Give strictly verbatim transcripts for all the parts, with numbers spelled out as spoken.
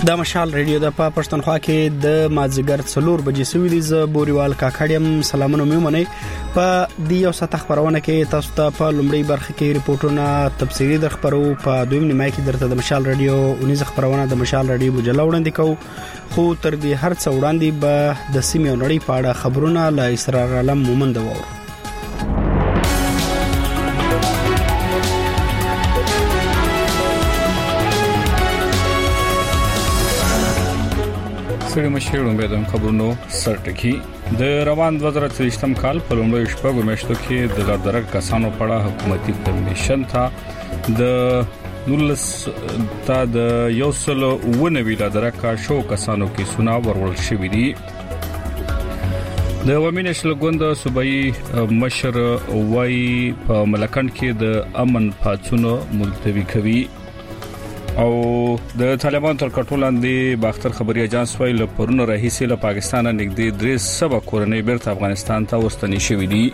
د مشال ریډیو د په پښتونخوا کې د مازیګر څلور بجې سوي دي. ز بوريوال کاکړم سلامونه مې منئ. په دی یو ساعت خبرونه کې تاسو ته په لومړی برخه کې ریپورتونه تفصیلي د خبرو په دویم نیمه کې درته د مشال ریډیو اونیز خبرونه د مشال ریډیو بجلا وړاندې کوو. خو تر دې هر څه وړاندې به د سیمې نړۍ په اړه خبرونه له اسرار علم مومند وو. سړي مشرونو به د خبرونو سرټکی د روان دوه زره څلوېښتم کال په لومړیو شپږو میاشتو کې د لړدرک کسانو په اړه حکومتي کمیشن ته د نولس تا د یو سل او نوي لړدرک شو کسانو کې سنا ورول شوې دي. د ومن نشل ګوند صوبایي مشر وای په ملکند کې د امن پاتونو ملتوي کوي او د طالبان تر کنټرول لاندې باختر خبري اجانس ویل پرونه رئیسي له پاکستان نږدې درې سبا کورنۍ بیرته افغانستان ته وستنی شوې دي.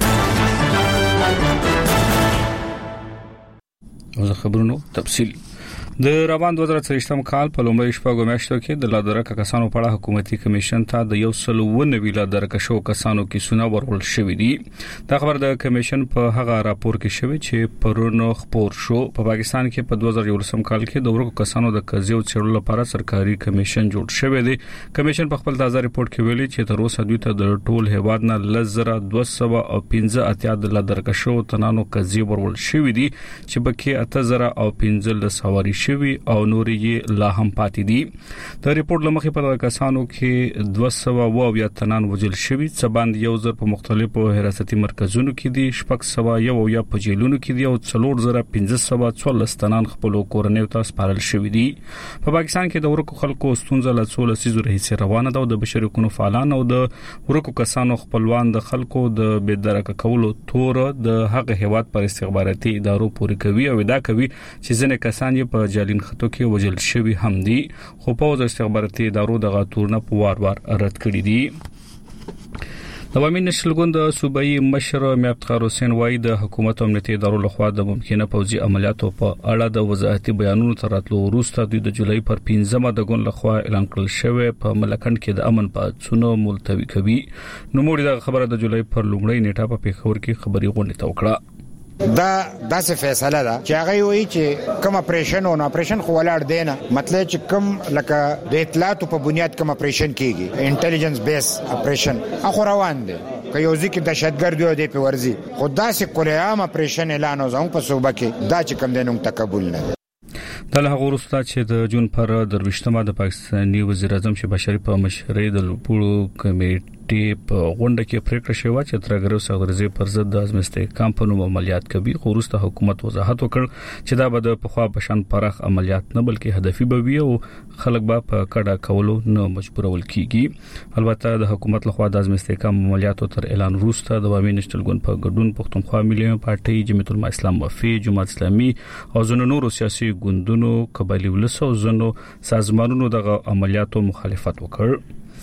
او خبرونو تفصیل د روان دوه زره څلوېښتم کال په لومړی شپږو میاشتو کې د لړدرک کسانو په اړه حکومتي کمیشن ته د یو سل او نوي لړدرک شو کسانو کې سونه ورول شوې دي. دا خبر د کمیشن په هغه راپور کې شوی چې پرونو خبر شو. په پاکستان کې په دوه زره یولسم کال کې د ورکو کسانو د قضیو څېړلو لپاره سرکاري کمیشن جوړ شوی دی. کمیشن په خپل تازه ریپورت کې ویلي چې تر اوسه دوی ته د ټول هیواد نه لزر دوه سوه او پنځه اتیا د لړدرک شو تنانو قضیې ورول شوې دي چې بکې اته زره او پنځه لس سواری شوی او نورې لا هم پاتې دي. د ریپورت لمخې په کسانو کې دوه سوه او یا تنان وجل شوی څه باندې یو زر په مختلفو حراستي مرکزونو کې دي، شپږ سوه یو یا په جیلونو کې دي او څلور زره پنځه سوه څوارلس تنان خپل کورنۍ ته سپارل شوی دي. په پاکستان کې د ورکو خلکو ستونزه له څو لسیزو راهیسې روانه ده او د بشري حقوقو فعالان او د ورکو کسانو خپلوان د خلکو د بېدرک کولو تور د هغه هیواد پر استخباراتي ادارو پورې کوي او دا کوي چې ځینې کسان یې په جالین خطو کې وجل شوی هم دي، خو په د استخباراتي ادارو د غاتورنه په وار وار رد کړی دي. د ومن نشل ګوند صوبایي مشر میافتخار حسین وای د حکومت او امنیتي ادارو لخوا د ممکنه پوځي عملیاتو په اړه د وضاحتي بیانونو تر راتلو وروسته د جولای پر پنځمه د ګوند لخوا اعلان کړل شوی په ملکند کې د امن پاتونو ملتوي کوي. نو موږ د خبره د جولای پر لومړی نیټه په پیښور کې خبري غونډه توکړه. دا داسې فیصله ده چې هغه وایي چې کوم اپریشن او اپریشن خو ولاړ دی نه، مطلب چې کوم لکه د اطلاعاتو په بنیاد کوم اپریشن کیږي، انټيليجنس بیس اپریشن اخو روان دی که یو ځکه دهشتګرد دی په ورزي، خو داسې کله عام اپریشن اعلان او زموږ په صوبه کې دا چې کوم دینوم تقبل نه. د له غوښتنه چې د جون پر درويشتمه د پاکستاني وزیر اعظم شهباز شریف په مشرۍ د لوپړو کمیټې په غونډه کې پریکړه شوه چې ترګرو سغرزي پر ضد د ازمسته کمپنو عملیات کوي. خو وروسته حکومت وضاحت وکړ چې دا به د پخوا بشان پرخ عملیات نه بلکې هدفي به وي او خلک به په کډه کولو نه مجبورول کیږي. البته د حکومت لخوا د ازمسته کم عملیاتو تر اعلان وروسته د وامي نشټل ګوند په ګډون پښتونخوا ملي پارټي جمعیت الاسلام وفي جماعت اسلامي او زنو نورو سیاسي ګوندونو قبایلی ولسو زنو سازمانونو د عملیاتو مخالفت وکړ.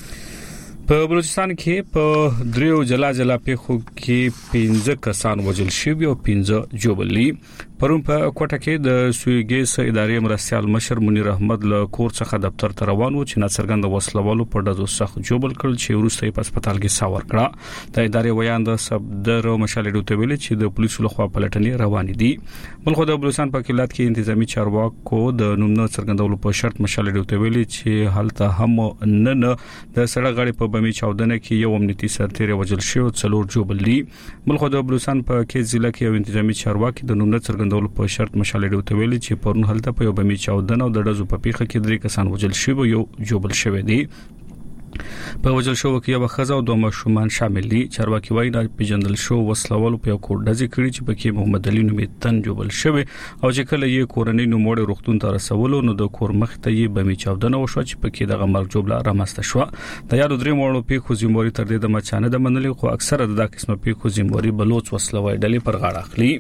په بلوچستان کې په دریو جلا جلا پیښو کې پنځه کسان وژل شوي او پنځه جوړلي. پرون په کوټه کې د سویګیس ادارې مرستيال مشر منیر احمد له کور څخه دفتر ته روان و چې ناڅرګند وسلوالو په دغه سخت جوړل کړل چې ورسته په هسپتال کې ساور کړه. د ادارې ویان د صدر مشال ډوته ویل چې د پولیسو لخوا پلټنې روان دي. بلخو د بلوچستان په کلات کې انتظامی چارواکو د نوم نه څرګندولو په شرط مشال ډوته ویل چې حالت هم نه نه د سړک غړي په بمی چاودنه کې یو امنیتي سرتیر وژل شو څلور جوړلي. بلخو د بلوچستان په کې ضلع کې یو انتظامی چارواکي د نوم نه څرګندولو په شرط مشال ډوته ویل چې پرون حالت په یو بمی چاودنه او د دزو په پیخه کې درې کسان وژل شوی یو جوړل شوی دی. په وژل شو کې یو خزه او دوه ماشومان شامل دي. چارواکي وایي د پیژندل شو وسلوال په یو کور دځي کړی چې پکې محمد علي نومې تن جوړل شوی او چې کله یې کورنۍ نوموړي روغتون ته رسولو نو د کور مخ ته یې بمی چاودنه وشو چې پکې د غمر جوړلا رامسته شو. د یادو درې مړو په خو زموري تر دې د مچانه د منلي خو اکثره د قسمه په خو زموري بلوچ وسلوي ډلې پر غاړه اخلي.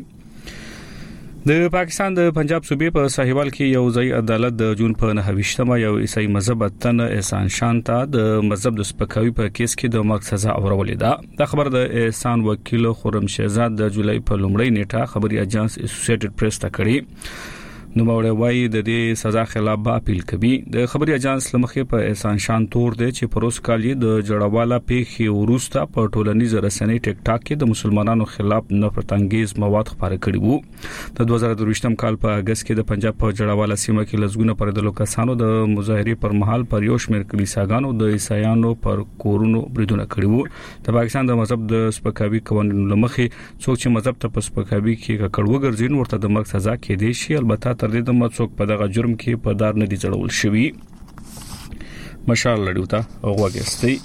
د پاکستان د پنجاب صوبې په ساحوال کې یو ځای عدالت د جون په نهویشتمه یو عیسائی مذهب تن احسان شانتا د مذهب د سپکاوي په کیس کې د مرګ سزا اورولې ده. د خبر د احسان وکیل خرم شهزاد د جولای په لومړۍ نیټه خبري اجانس اسوسییټډ پریس ته کړی. نو موري وایي د دې سزا خلاف به اپیل کوي. د خبري اجانس لمخې په احسان شان تور دی چې پروس کال د جړواله پیښې وروسته په ټولنیز رسنۍ ټیک ټاک کې د مسلمانانو خلاف نفرت انگیز مواد خپاره کړي وو. د دوه زره درویشتم کال په اگست کې د پنجاب په جړواله سیمه کې لزګونه پر د لوکسانو د مظاهرې پر مهال پر یو شمېر کلیساګانو د عیسایانو پر کورونو بریدونه کړي وو. د پاکستان د مذهب د سپکاوي قوانینو لمخې څوک چې مذهب ته په سپکاوي کې ککړ وګرځي ورته د مرګ سزا کېدای شي. البته تر دې دمه څوک په دغه جرم کې په دار نه دي ځړول شوی. مشال لړیوتا اوغاګستی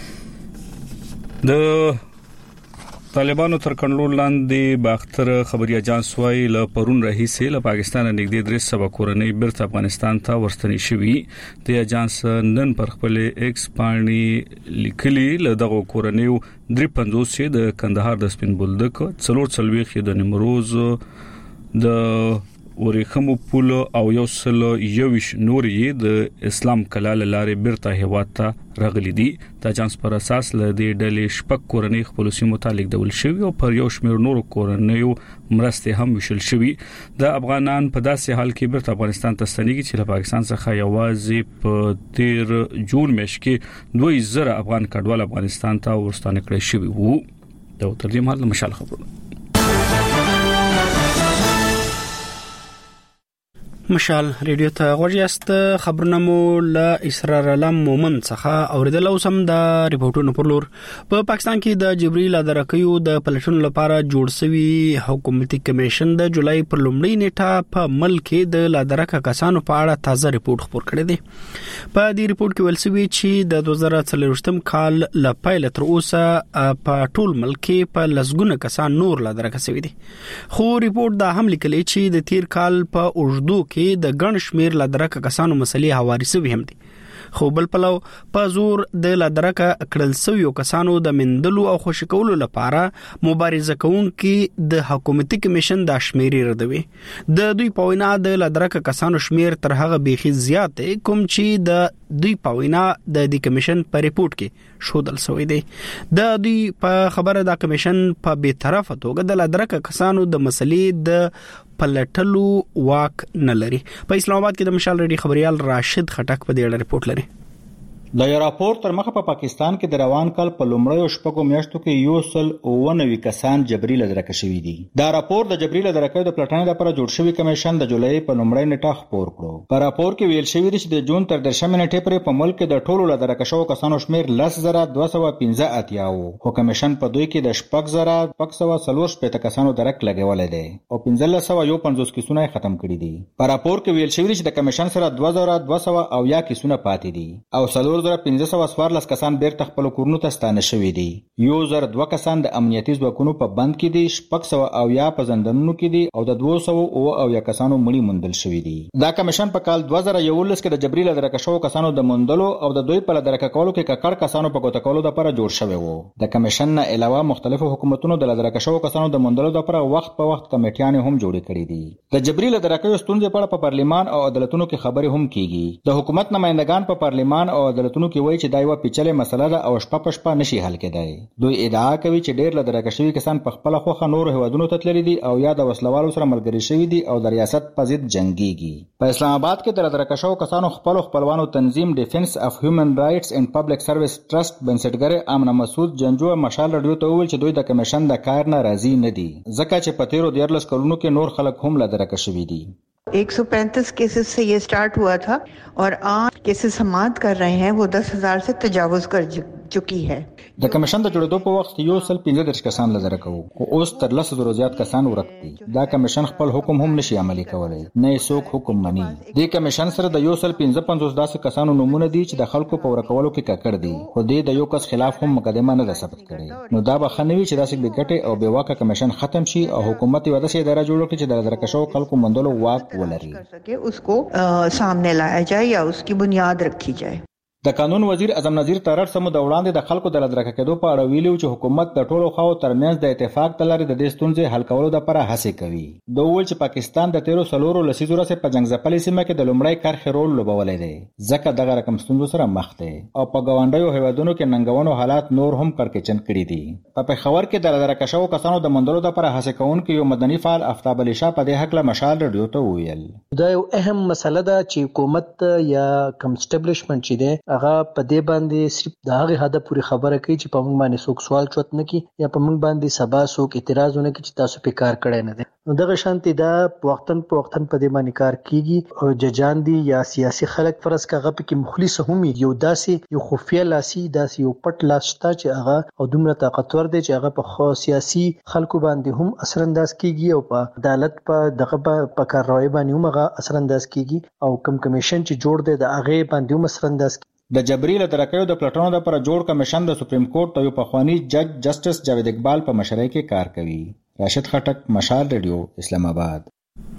د طالبانو تر کنټرول لاندې باختر خبري اجانس وايي ل پرون رئیسې ل پاکستان نږدې درې سوه کورنۍ بیرته افغانستان ته ورستنې شوې. د اجانس نن پر خپل ایکس باندې لیکلي ل دغه کورنۍ درې پنځوس د کندهار د سپین بولدک څلور څلويخ د نیمروز د ورېخمو پول او یو سل یوش نورې د اسلام کلال لارې بیرته هیواد ته راغلي دي. د اجانس پر اساس ل دې ډلې شپږ کورنۍ خپل سیمو متعلق ډول شوی او پر یو شمېر نورو کورنۍ مرسته هم وشل شوی. د افغانان په داسې حال کې بیرته افغانستان ته ستنېږي چې له پاکستان څخه یوازې په تیر جون میاشت کې دوه زره افغان کډوال افغانستان ته ورستانه کړی شوی وو. د ترجمه مال مشال خبرونه مشال ریډیو ته غوړیاست. خبرونه مو له اسرار علم مومن څخه اوریدل او سم د ریپورتونو پر لور. په پاکستان کې د جبري لادرکیو د پلټون لپاره جوړ شوی حکومتي کمیشن د جولای پر لومړۍ نیټه په ملک د لادرکه کسانو په اړه تازه ریپورت خپور کړی دی. په دې ریپورت کې ویل شوی چې د دوه زره څلوېښتم کال ل پیل تر اوسه په ټول ملک په لسګونه کسان نور لادرکه شوی دي. خو ریپورت دا هم لیکلی چې د تیر کال په اوږدو کې د ګڼ شمیر لادرکه کسانو مسلې هواري شوی هم دي. خو بل پلو په زور د لادرکه کړل شویو کسانو د مندلو او خوشی کولو لپاره مبارزه کوونکي د حکومتي کمیشن د شمیرې ردوي. د دوی په وینا د لادرکه کسانو شمیر تر هغه بیخي زیات دی کوم چې د دوی په وینا د دې کمیشن په ریپورت کې شودل شوی دی. د دوی په خبره د کمیشن په بی‌طرفه توګه د لادرکه کسانو د مسلې د پلټلو واک نه لري. په اسلام آباد کې د مشال ریډي خبريال راشد خټک په دې اړه ریپورت لري. د یو راپور تر مخه په پا پاکستان کې د روان کال په لومړیو شپږو میاشتو کې یو سل اوه نوي کسان جبري لدرکه شوي دي. دا راپور د جبري لدرکه د پلټنې لپاره جوړ شوی کمیشن د جولای په لومړۍ نیټه خپور کړو. په راپور کې ویل شوی دی چې د جون تر درشمه نیټې پورې په ملک کې د ټولو لدرکه شوو کسانو شمیر لس زره دوه سوه پنځه اتیا وو. خو کمیشن په دوی کې د شپږ زره شپږ سوه څلور شپېته کسانو درک لګولې دي او پنځلس سوه یو پنځوس کیسونه ختم کړي دي. په راپور کې ویل شوی دی چې د کمیشن سره دوه زره دوه سوه اویا کیسونه پاتې دي او څلور زره پنځه سوه څوارلس کسان بیرته خپل کورونو ته ستانه شوي دي. یو زر دوه کسان د امنیتي ځواکونو په بند کې دي، شپږ سوه اویا په زندانونو کې دي او د دوه سوه اوه اویا کسانو مړي موندل شوي دي. دا کمیشن په کال دوه زره یولس کې د جبري لدرکه شوو کسانو د موندلو او د دوی په لدرکه کولو کې ککړ کسانو په ګوته کولو لپاره جوړ شوی وو. د کمیشن نه علاوه مختلفو حکومتونو د لدرکه شوو کسانو د موندلو لپاره وخت په وخت کمیټیانې هم جوړې کړې دي. د جبري لدرکه ستونزې په اړه په پارلیمان او عدالتونو کې خبرې هم کیږي. د حکومت نمائندگان په پارلیمان او عدالتونو کې وایي چې دا یو پیچلې مسله ده او شپه په شپه نشي حل کېدای. دوی ادعا کوي چې ډېر لدرکه شوي کسان په خپل خوخه نور هیوادونو ته تللي دي او یا د وسلوالو سره ملګري شوي دي او د ریاست په ضد جنګيږي. په اسلام آباد کې د لدرکه شوو کسانو خپل خپلوانو تنظیم ډیفنس اف هیومن رائټس اینڈ پبلک سرویس ټرست بنسټګر امنه مسعود جنجو مشال رادیو ته وویل چې دوی د کمیشن د کار نه راضي نه دي ځکه چې په تیرو دیارلس کلونو کې نور خلک هم لدرکه شوي دي. एक सौ पैंतीस केसेस से ये स्टार्ट हुआ था और आज केसेस समाप्त कर रहे हैं वो दस हजार से तजावुज कर चुकी है. د کمیشن د جوړېدو په وخت یو سل پنځه دېرش کسان لدرکه وو خو اوس تر لس زرو زیات کسان ورک دي. دا کمیشن خپل حکم هم نشي عملي کولای نه یې څوک حکم مني. د کمیشن سره د یو سل پنځه پنځوس داسې کسانو نمونه دي چې د خلکو په ورکولو کې ککړ دي خو د یو کس خلاف هم مقدمه نه ده ثبت کړې. نو دا به خنوي چې داسې د ګټې او بیواکه کمیشن ختم شي او حکومت یو داسې اداره جوړ کړي چې د لدرکه شوو خلکو مندلو واک ولري. उसको आ, सामने लाया जाए या उसकी बुनियाद रखी जाए. د قانون وزیر اعظم نظیر ترړ سمو د وړاندې د خلکو د لدرکه کېدو په اړه ویلي چې حکومت د ټولو خواو ترمنځ د اتفاق د لارې د دې ستونزې حل کولو لپاره هڅې کوي. د ویل چې پاکستان د تیرو سلورو لسیزو راځي په جنگ ځپلې سیمه کې د لومړی کرښې رول لوبولی دی، ځکه دغه رقم ستونزو سره مخ دی او په ګاونډیو هیوادونو کې ننګونو حالات نور هم کړکېچن کړي دي. په پېښور کې د لدرکه شوو کسانو د موندلو لپاره هڅې کوونکي یو مدني فعال افتاب علي شاه په دې هکله مشال رادیو ته وویل. دا یو اهم مسله ده چې حکومت یا کوم اسټابلیشمنت چې دی هغه په دې باندې صرف د هغه هدف پوری خبره کوي چې په موږ باندې څوک سوال چوت نه کوي یا په موږ باندې سبا څوک اعتراض ونه کوي چې تاسو په کار کړی نه دي. نو دغه شانتي دا وختن په وختن په دې باندې کار کیږي او ججان دي یا سیاسي خلک فرض کاغه په کې مخلص هم یو داسې یو خفیه لاسي داسې یو پټ لاس شته چې هغه او دومره طاقتور دی چې هغه په خو سیاسي خلکو باندې هم اثر انداز کیږي او په عدالت په دغه په کارروای باندې هم هغه اثر انداز کیږي او کم کمیشن چې جوړ دی د هغه باندې هم اثر انداز کیږي. د جبري لدرکیو د پلټنو لپاره جوړ کمیشن د سپریم کورټ ته یو پخوانی جج جسټس جاوید اقبال په مشرۍ کې کار کوي. راشد خټک، مشال ریډیو، اسلام آباد.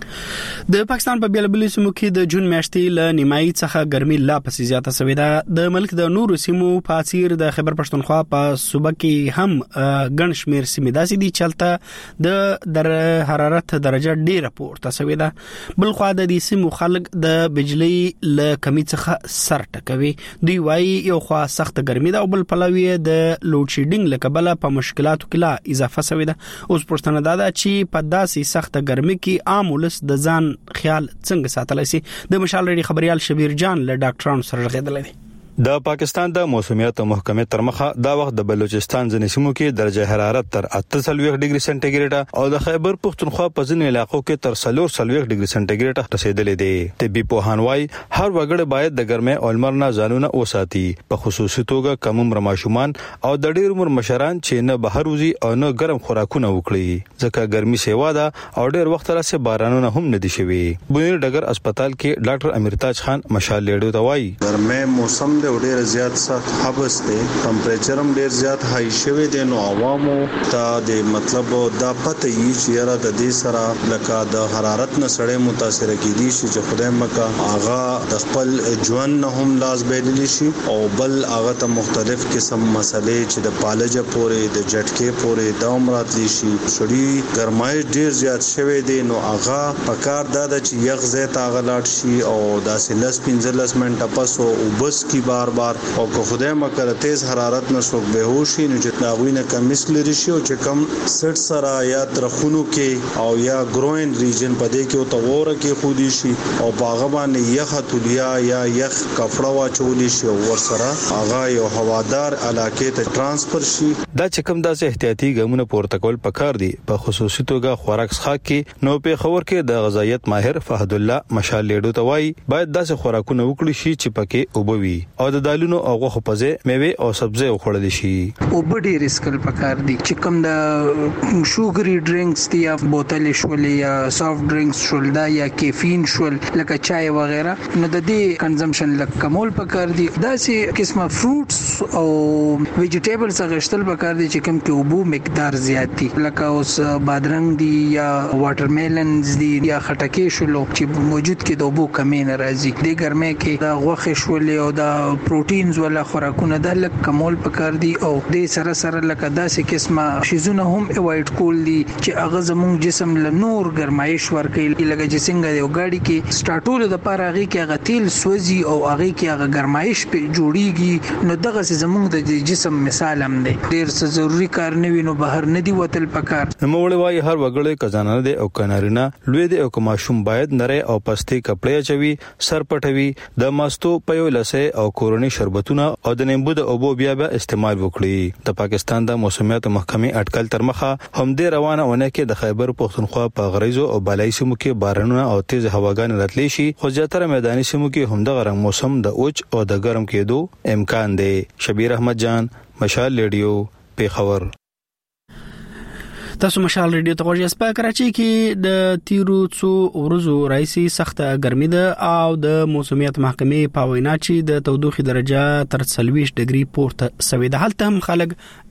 د پاکستان په بیلابلي سیمو کې د جون میاشتې له نیمایي څخه ګرمي لا پسې زیاته شوې ده. د ملک د نورو سیمو په څیر د خیبر پښتونخوا په صوبه کې هم ګڼ شمېر سیمې داسې دي چې هلته د در حرارت درجه ډېره پورته شوې ده. بل خوا د دې سیمو خلک د بجلی له کمی څخه سر ټکوي. دوی وایي یو خوا سخت ګرمي ده او بل پلوي د لوډ شیډینګ له کبله په مشکلاتو کې لا اضافه شوې ده. اوس پوښتنه دا ده چې په داسې سخت ګرمي کې عام ولس د ځان خیال څنګه ساتلی شي. د مشال ریډي خبريال شبیر جان له ډاکټرانو سره غږېدلی دی. د پاکستان د موسمیات محکمې تر مخه دا وخت د بلوچستان ځینې سیمو کې درجه حرارت تر اته سلويخ ډیګري سنټیګریډ او د خیبر پښتونخوا په ځینې علاقو کې تر څلور سلويخ ډیګري سنټیګریډ رسیدلې دي. طبي پوهان وايي هر وګړی باید د ګرمۍ او لمر نه ځانونه وساتي، په خصوصي توګه کم عمر ماشومان او د ډېر عمر مشران چې نه بهر وځي او نه ګرم خوراکونه وکړي، ځکه ګرمي سیوا ده او ډېر وخت راځي بارانونه هم نه دي شوي. بونیر ډګر هسپتال کې ډاکټر امیرتاج خان مشال لیډو ته وايي ګرمۍ موسم ډېر زیات سخت حبس دی، ټمپریچر هم ډېر زیات هاي شوی دی، نو عوامو ته د مطلب دا پته یي چې یاره د دې سره لکه د حرارت نه سړی متاثر کیدي شي چې خدای مکه آغا د خپل ژوند نه هم لاس بېللی شي او بل هغه ته مختلف قسم مسلې چې د پالجه پورې د جټکې پورې د عمراتلی شي شړی ګرمای ډېر زیات شوی دی. نو هغه پکار دا د چې یخ زیات اغلاټ شي او داسې لس پنځلس منټه پس او وبس کی بار بار او که خدای مکه تیز حرارت نه څوک بهوشي نو چې ناغوینه کمیس لري شي او چې کم سټ سره یا ترخونو کې او یا ګروین ریجن پدې کې او توره کې خودي شي او باغ باندې یخ تولیا یا یخ کفړه واچولې شي او ور سره هغه یو هوادار علاقې ته ترانسفر شي. دا چې کوم داسې احتیاطي ګامونه پورته کول پکار دي. په خصوصي توګه خوراک څخه کې نو په خبر کې د غذایت ماهر فهد الله مشال لیډو ته وایي باید داسې خوراکونه وکړي شي چې پکې اوبوي او د دالونو او غوښه پزې میوه او سبزی وخوړل شي. او بډې ریسکل پکار دي چې کوم د شوګري ډرینکس دي یا بوتل شول یا سافټ ډرینکس شول دا یا کیفین شول لکه چای وغیرہ نو د دې کنزمپشن لکه کمول پکار دي. دا سي قسمه فروټس او ویجیټیبلز غشتل پکار دي چې کوم کې اوبو مقدار زیات دي لکه اوس بادرنګ دي یا واټرمیلنز دي یا خټکې شول چې موجود کې د اوبو کمی نه راځي. د ګرمۍ کې د غوښه شول او د پروتینز ولا خوراکونه د لک کمول پکار دي او د سره سره لکه داسې قسمه شیزونه هم اوایډ کول دي چې هغه زموږ جسم له نور ګرمایش ورکړي لکه چې څنګه یو ګاډي کې سٹارټول د پاره هغه کې هغه تیل سوځي او هغه کې هغه ګرمایش په جوړیږي نو دغه زموږ د جسم مثال هم دی. ډیر څه ضروری کار نه وینو بهر نه دی وتل پکار. نوموړی وايي هر وګړی کزانه دی او کنارینا لوی دی او کوماشوم باید نری او پستي کپړې چوي، سر پټوي، د ماستو په لسه او کورونی شربتونه او د نیمبو د اوبو بیا بیا استعمال وکړي. د پاکستان د موسمیات محکمې اټکل تر مخه هم د روانه ونه کې د خیبر پښتونخوا په غریزو او بالای سیمو کې بارانونه او تیز هواګان راتلی شي، خو زیاتره میداني سیمو کې هم د غرم موسم د اوچ او د ګرم کېدو امکان دی. شبیر احمد جان، مشال ریډیو، پیښور. تاسو مشال ریډیو ته غوږی اسپا کراچي کې د تیرو څو ورځو راځي سخته ګرمي ده او د موسمیات محکمې په وینا چې د تودوخې درجه تر څلويش ډیګري پورته سوي ده. هلته هم خلک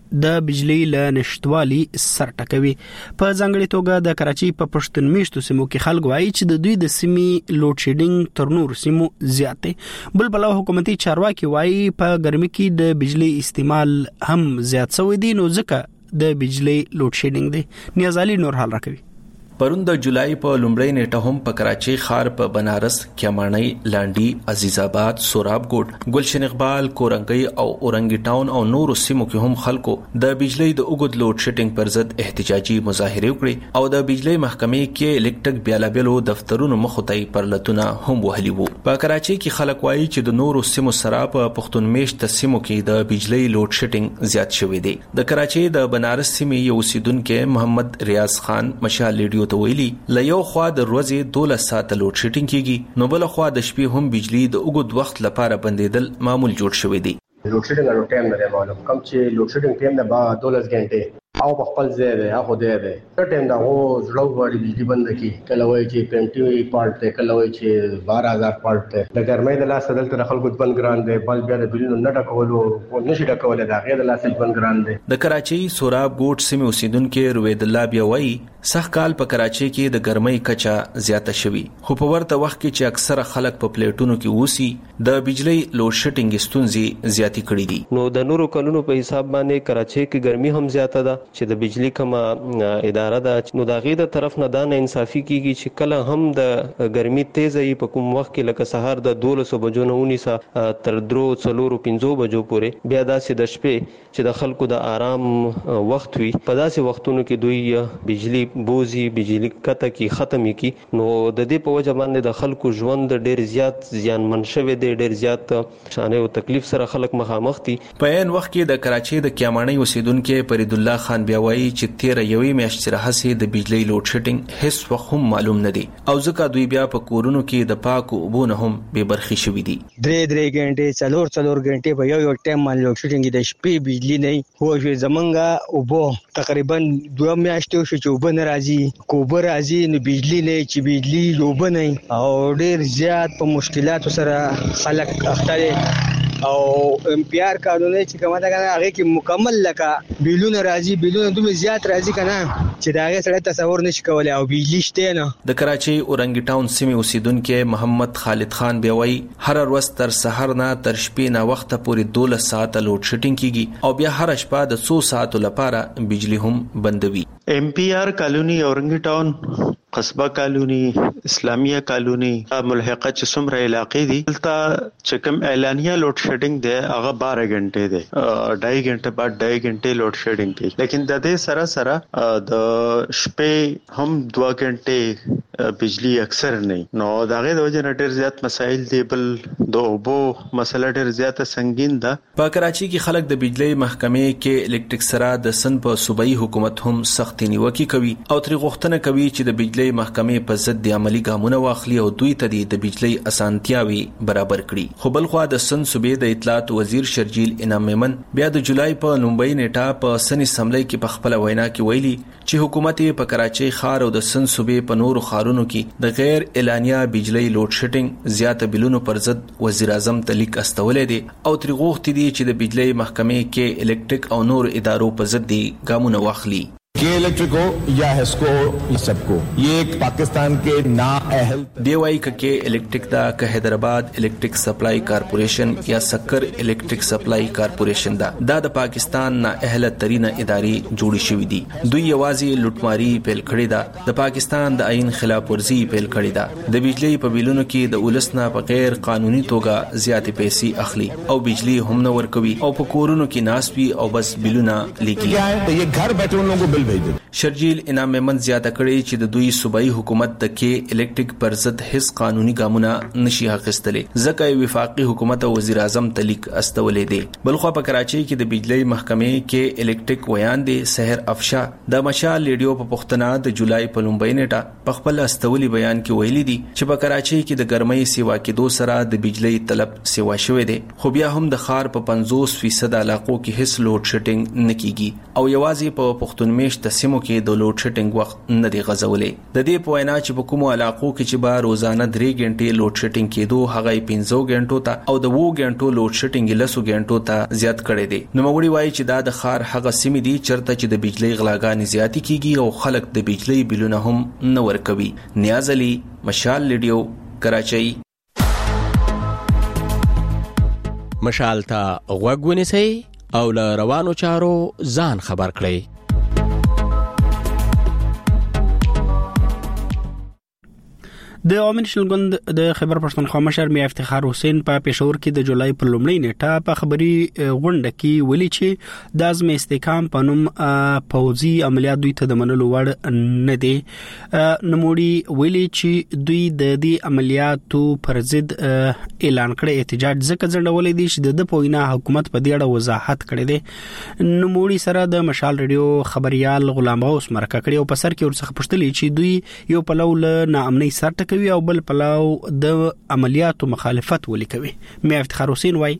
د بجلی له نشټوالي سر ټکوي. په ځانګړي توګه د کراچي په پښتون میشتو سیمو کې خلک وایي چې د دوی د سیمې لوډ شیډینګ تر نور سیمو زیات دی. بل بل حکومتي چارواکي وایي په ګرمي کې د بجلی استعمال هم زیات شوی دی، نو ځکه د بجلی لوډ شیډینګ دی. نیاز علي نور حال راکوي. پرون د جولای په لومړۍ نیټه هم په کراچي ښار په بنارس، کیاماڼۍ، لانډي، عزیز آباد، سوراب ګوټ، گلشن اقبال، کورنګي او اورنګي ټاون او نورو سیمو کې هم خلکو د بجلی د اوږد لوډ شیډینګ پر ضد احتجاجي مظاهره وکړې او د بجلی محکمې کې الکټریک بیلابلو دفترونو مخوتای پرلتونه هم وهلي وو. په کراچي کې خلک وایي چې د نورو سیمو سره په پښتون میشت سیمو کې د بجلی لوډ شیډینګ زیات شوی دی. د کراچي د بنارس سیمې یو اوسیدونکو محمد ریاض خان مشال لیډیو ته ویلي ل یو خوا د ورځې دولس ساعته لوډ شیډینګ کیږي، نو بل خوا د شپې هم بجلی د اوږد وخت لپاره بندیدل معمول جوړ شوی دی. لوډ شیډینګ نو ټایم نه معلوم کم چې لوډ شیډینګ ټایم نه با دولس غنټه او په خپل ځای دی هغه دی دی ټر ټایم دا هو زړه وړي بجلی بند کی کله وای چې پینټي پارت ته کله وای چې بارہ ہزار پارت ته د ګرمۍ د لاس دل تر خلکو بند ګران دی بل بیا د بجلی نه ټکولو او نشي ټکول دا غیر د لاس بند ګران دی. د کراچي سوراب ګوټ سیمه اوسیدونکو روید الله بیا وای سخت کال په کراچي کې د ګرمۍ کچا زیاته شوی، خو په ورته وخت کې چې اکثره خلک په پلیټونو کې وسی د بجلی لوډ شیډینګ ستونزې زیاتی کړې دي. نو د نورو کلونو په حساب باندې کراچي کې ګرمي هم زیاته ده چې د بجلی کومه اداره ده، نو دا غي د طرف نه دا نه انصافي کیږي چې کله هم د ګرمي تیزه په کوم وخت کې لکه سهار د دولس بجو نه ونیسه تر درو څلورو پنځو بجو پورې بیا داسې د شپې چې د خلکو د آرام وخت وي په داسې وختونو کې دوی بجلی بوزي بجلی کته کی ختمي کی، نو د دې په وجه باندې د خلکو ژوند ډیر زیات زیانمن شوی دی، ډیر زیات شانه او تکلیف سره خلک مخامخ دي. په ان وخت کې د کراچي د کیاماڼۍ اوسیدونکو فرید الله خان بیا وایي چې تیر یوې میاشتې راهسې د بجلی لوډ شیډینګ هیڅ وخت هم معلوم نه دی او ځکه دوی بیا په کورونو کې د پاکو اوبو نه هم بې برخې شوي دي. درې درې غنټې څلور څلور غنټې په یو یو ټایم باندې لوډ شیډینګ د شپې بجلی نه هو چې زمونږه اوبو تقریبا دوه میاشتې شو چې اوبه نه راځي، کوبه راځي نو بجلی نه چې بجلی اوبه نه او ډیر زیات په مشکلاتو سره خلک اخته دي او ام پی آر قانوني چې کومه ده هغه کې مکمل لکه بیلونه راځي بیلونه دومره زیات راځي کنه چې دا هغه سره تصور نشي کولای او بجلی شته نه. د کراچي اورنګي ټاون سیمه اوسیدونکو محمد خالد خان بیا وایي هر ورځ تر سحر نه تر شپې نه وخت پورې دولس ساعته لوډ شیډینګ کیږي او بیا هر شپه د څو ساعتو لپاره بجلی هم بندوي. ام پی آر کالوني اورنګي ټاون قصبه کالونی اسلامیه کالونی ملحقه چې څومره علاقې دي دلته چې کوم اعلانیه لوډ شیډینګ دی هغه بارہ غنټې دی، ډای غنټه بعد ډای غنټې لوډ شیډینګ دی، لیکن د دې سره سره د شپې هم دوه غنټې بجلی اکثر نه، نو دا غي د وجه نه ډېر زیات مسایل دي. بل د اوبو مسله ډېر زیاته سنگین ده. په کراچي کې خلک د بجلی محکمې کې الکټریک سره د سن په صوبایي حکومت هم سخت نیوکه کوي او تر غوښتنه کوي چې د بجلی محکمې په ضد د عملی ګامونه واخلي او دوی ته د بجلی اسانتیاوي برابر کړي. خو بل خو د سن صوبې د اطلاعات وزیر شرجیل انعام میمن بیا د جولای په لومړۍ نیټه په سن اسمبلی کې په خپل وینا کې ویلي چې حکومت په کراچي ښار او د سن صوبې په نورو ښارونو کې د غیر اعلانیه بجلی لوډ شیډینګ زیاته بلونو پر ضد وزیر اعظم ته لیک استولې دي او تر غوښتي دي چې د بجلی محکمې کې الکټریک او نور ادارو په ضد دي ګامونه واخلي. के इलेक्ट्रिक हो या हेस्को ये सबको ये एक पाकिस्तान के नाअहल دیوائی کې الکټریک دا که حیدرآباد الکټریک سپلای کارپوریشن یا سکر الکټریک سپلای کارپوریشن دا دا د پاکستان نااهل ترینه ادارې جوړې شوې دي. دوی یوازې لوټماری پیل کړې ده، د پاکستان د آئین خلاف ورزي پیل کړې ده، د بجلی په بیلونو کې د ولسنا په غیر قانوني توګه زیاتې پیسې اخلي او بجلی هم نه ورکوي او په کورونو کې ناسوي او بس بیلونه لیکي. ये घर बैठे उन लोगों को बिल شرجیل انعام میمن زیاته کړی چې د دوی صوبایي حکومت د کې الکټریک پر ضد هیڅ قانوني ګامونه نشي اخیستلې، ځکه وفاقي حکومت او وزیر اعظم تلیک استولې دي. بلخو په کراچي کې د بجلی محکمې کې الکټریک ویان دي سحر افشا د مشال لیډیو په پښتنه د جولای په لومړۍ نیټه په خپل استولي بیان کې ویلي دي چې په کراچي کې د ګرمۍ سیوا کېدو سره د بجلی طلب سیوا شوې دي، خو بیا هم د ښار په پنځوس فیصد علاقو کې هیڅ لوډ شیډینګ نه کیږي او یوازې په پښتون میشت سیمو سیمو کې د لوډ شیډینګ وخت نه دی غځولې. د دې په وینا چې په کومو علاقو کې چې به روزانه درې غنټې لوډ شیډینګ کېدو هغه پنځه غنټو ته او د وو غنټو لوډ شیډینګ لسو غنټو ته زیات کړی دی. نو مغوړي وایي چې دا د خار هغه سیمې دي چرته چې د بجلی غلاګانې زیاتې کیږي او خلک د بجلی بلونه هم نه ورکوي. نیاز علي، مشال لیډیو، کراچۍ. مشال ته غوږ ونیسئ او له روانو چارو ځان خبر کړئ. د عوامي نېشنل ګوند د خیبر پښتونخوا مشر میا افتخار حسین په پېښور کې د جولای په لومړۍ نیټه په خبري غونډه کې ویلي چې د ازمه استحکام په نوم پوځي عملیات دوی ته د منلو وړ نه دي. نوموړي ویلي چې دوی د دې عملیاتو پر ضد اعلان کړی احتجاج ځکه ځنډولې دي چې د پوینا حکومت په دې اړه وضاحت کړی دی. نوموړي سره د مشال ریډیو خبريال غلام غوث مرکه کړی او په سر کې ورڅخه پوښتنه چې دوی یو په لول ناامنۍ سره کوي او بل پلاو د عملیاتو مخالفت ولیکوي. میا افتخار حسین وای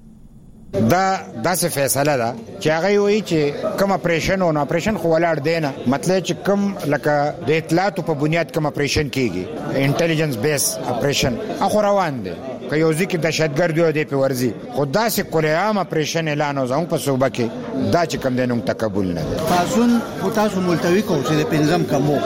دا داسې فیصله ده چې هغه وایي چې کوم اپریشن او اپریشن خو ولاړ دی نه، مطلب چې کوم لکه د اطلاعاتو په بنیاد کوم اپریشن کیږي انټيليجنس بیس اپریشن اخو روان دی که یو ځکه دهشتګرد دی په ورزي خدا سي کلیام اپریشن اعلان او زمو په صوبه کې دا چې کوم دینم تقبل نه دی. تاسو خو تاسو ملتوي کوم چې د پنځم کمو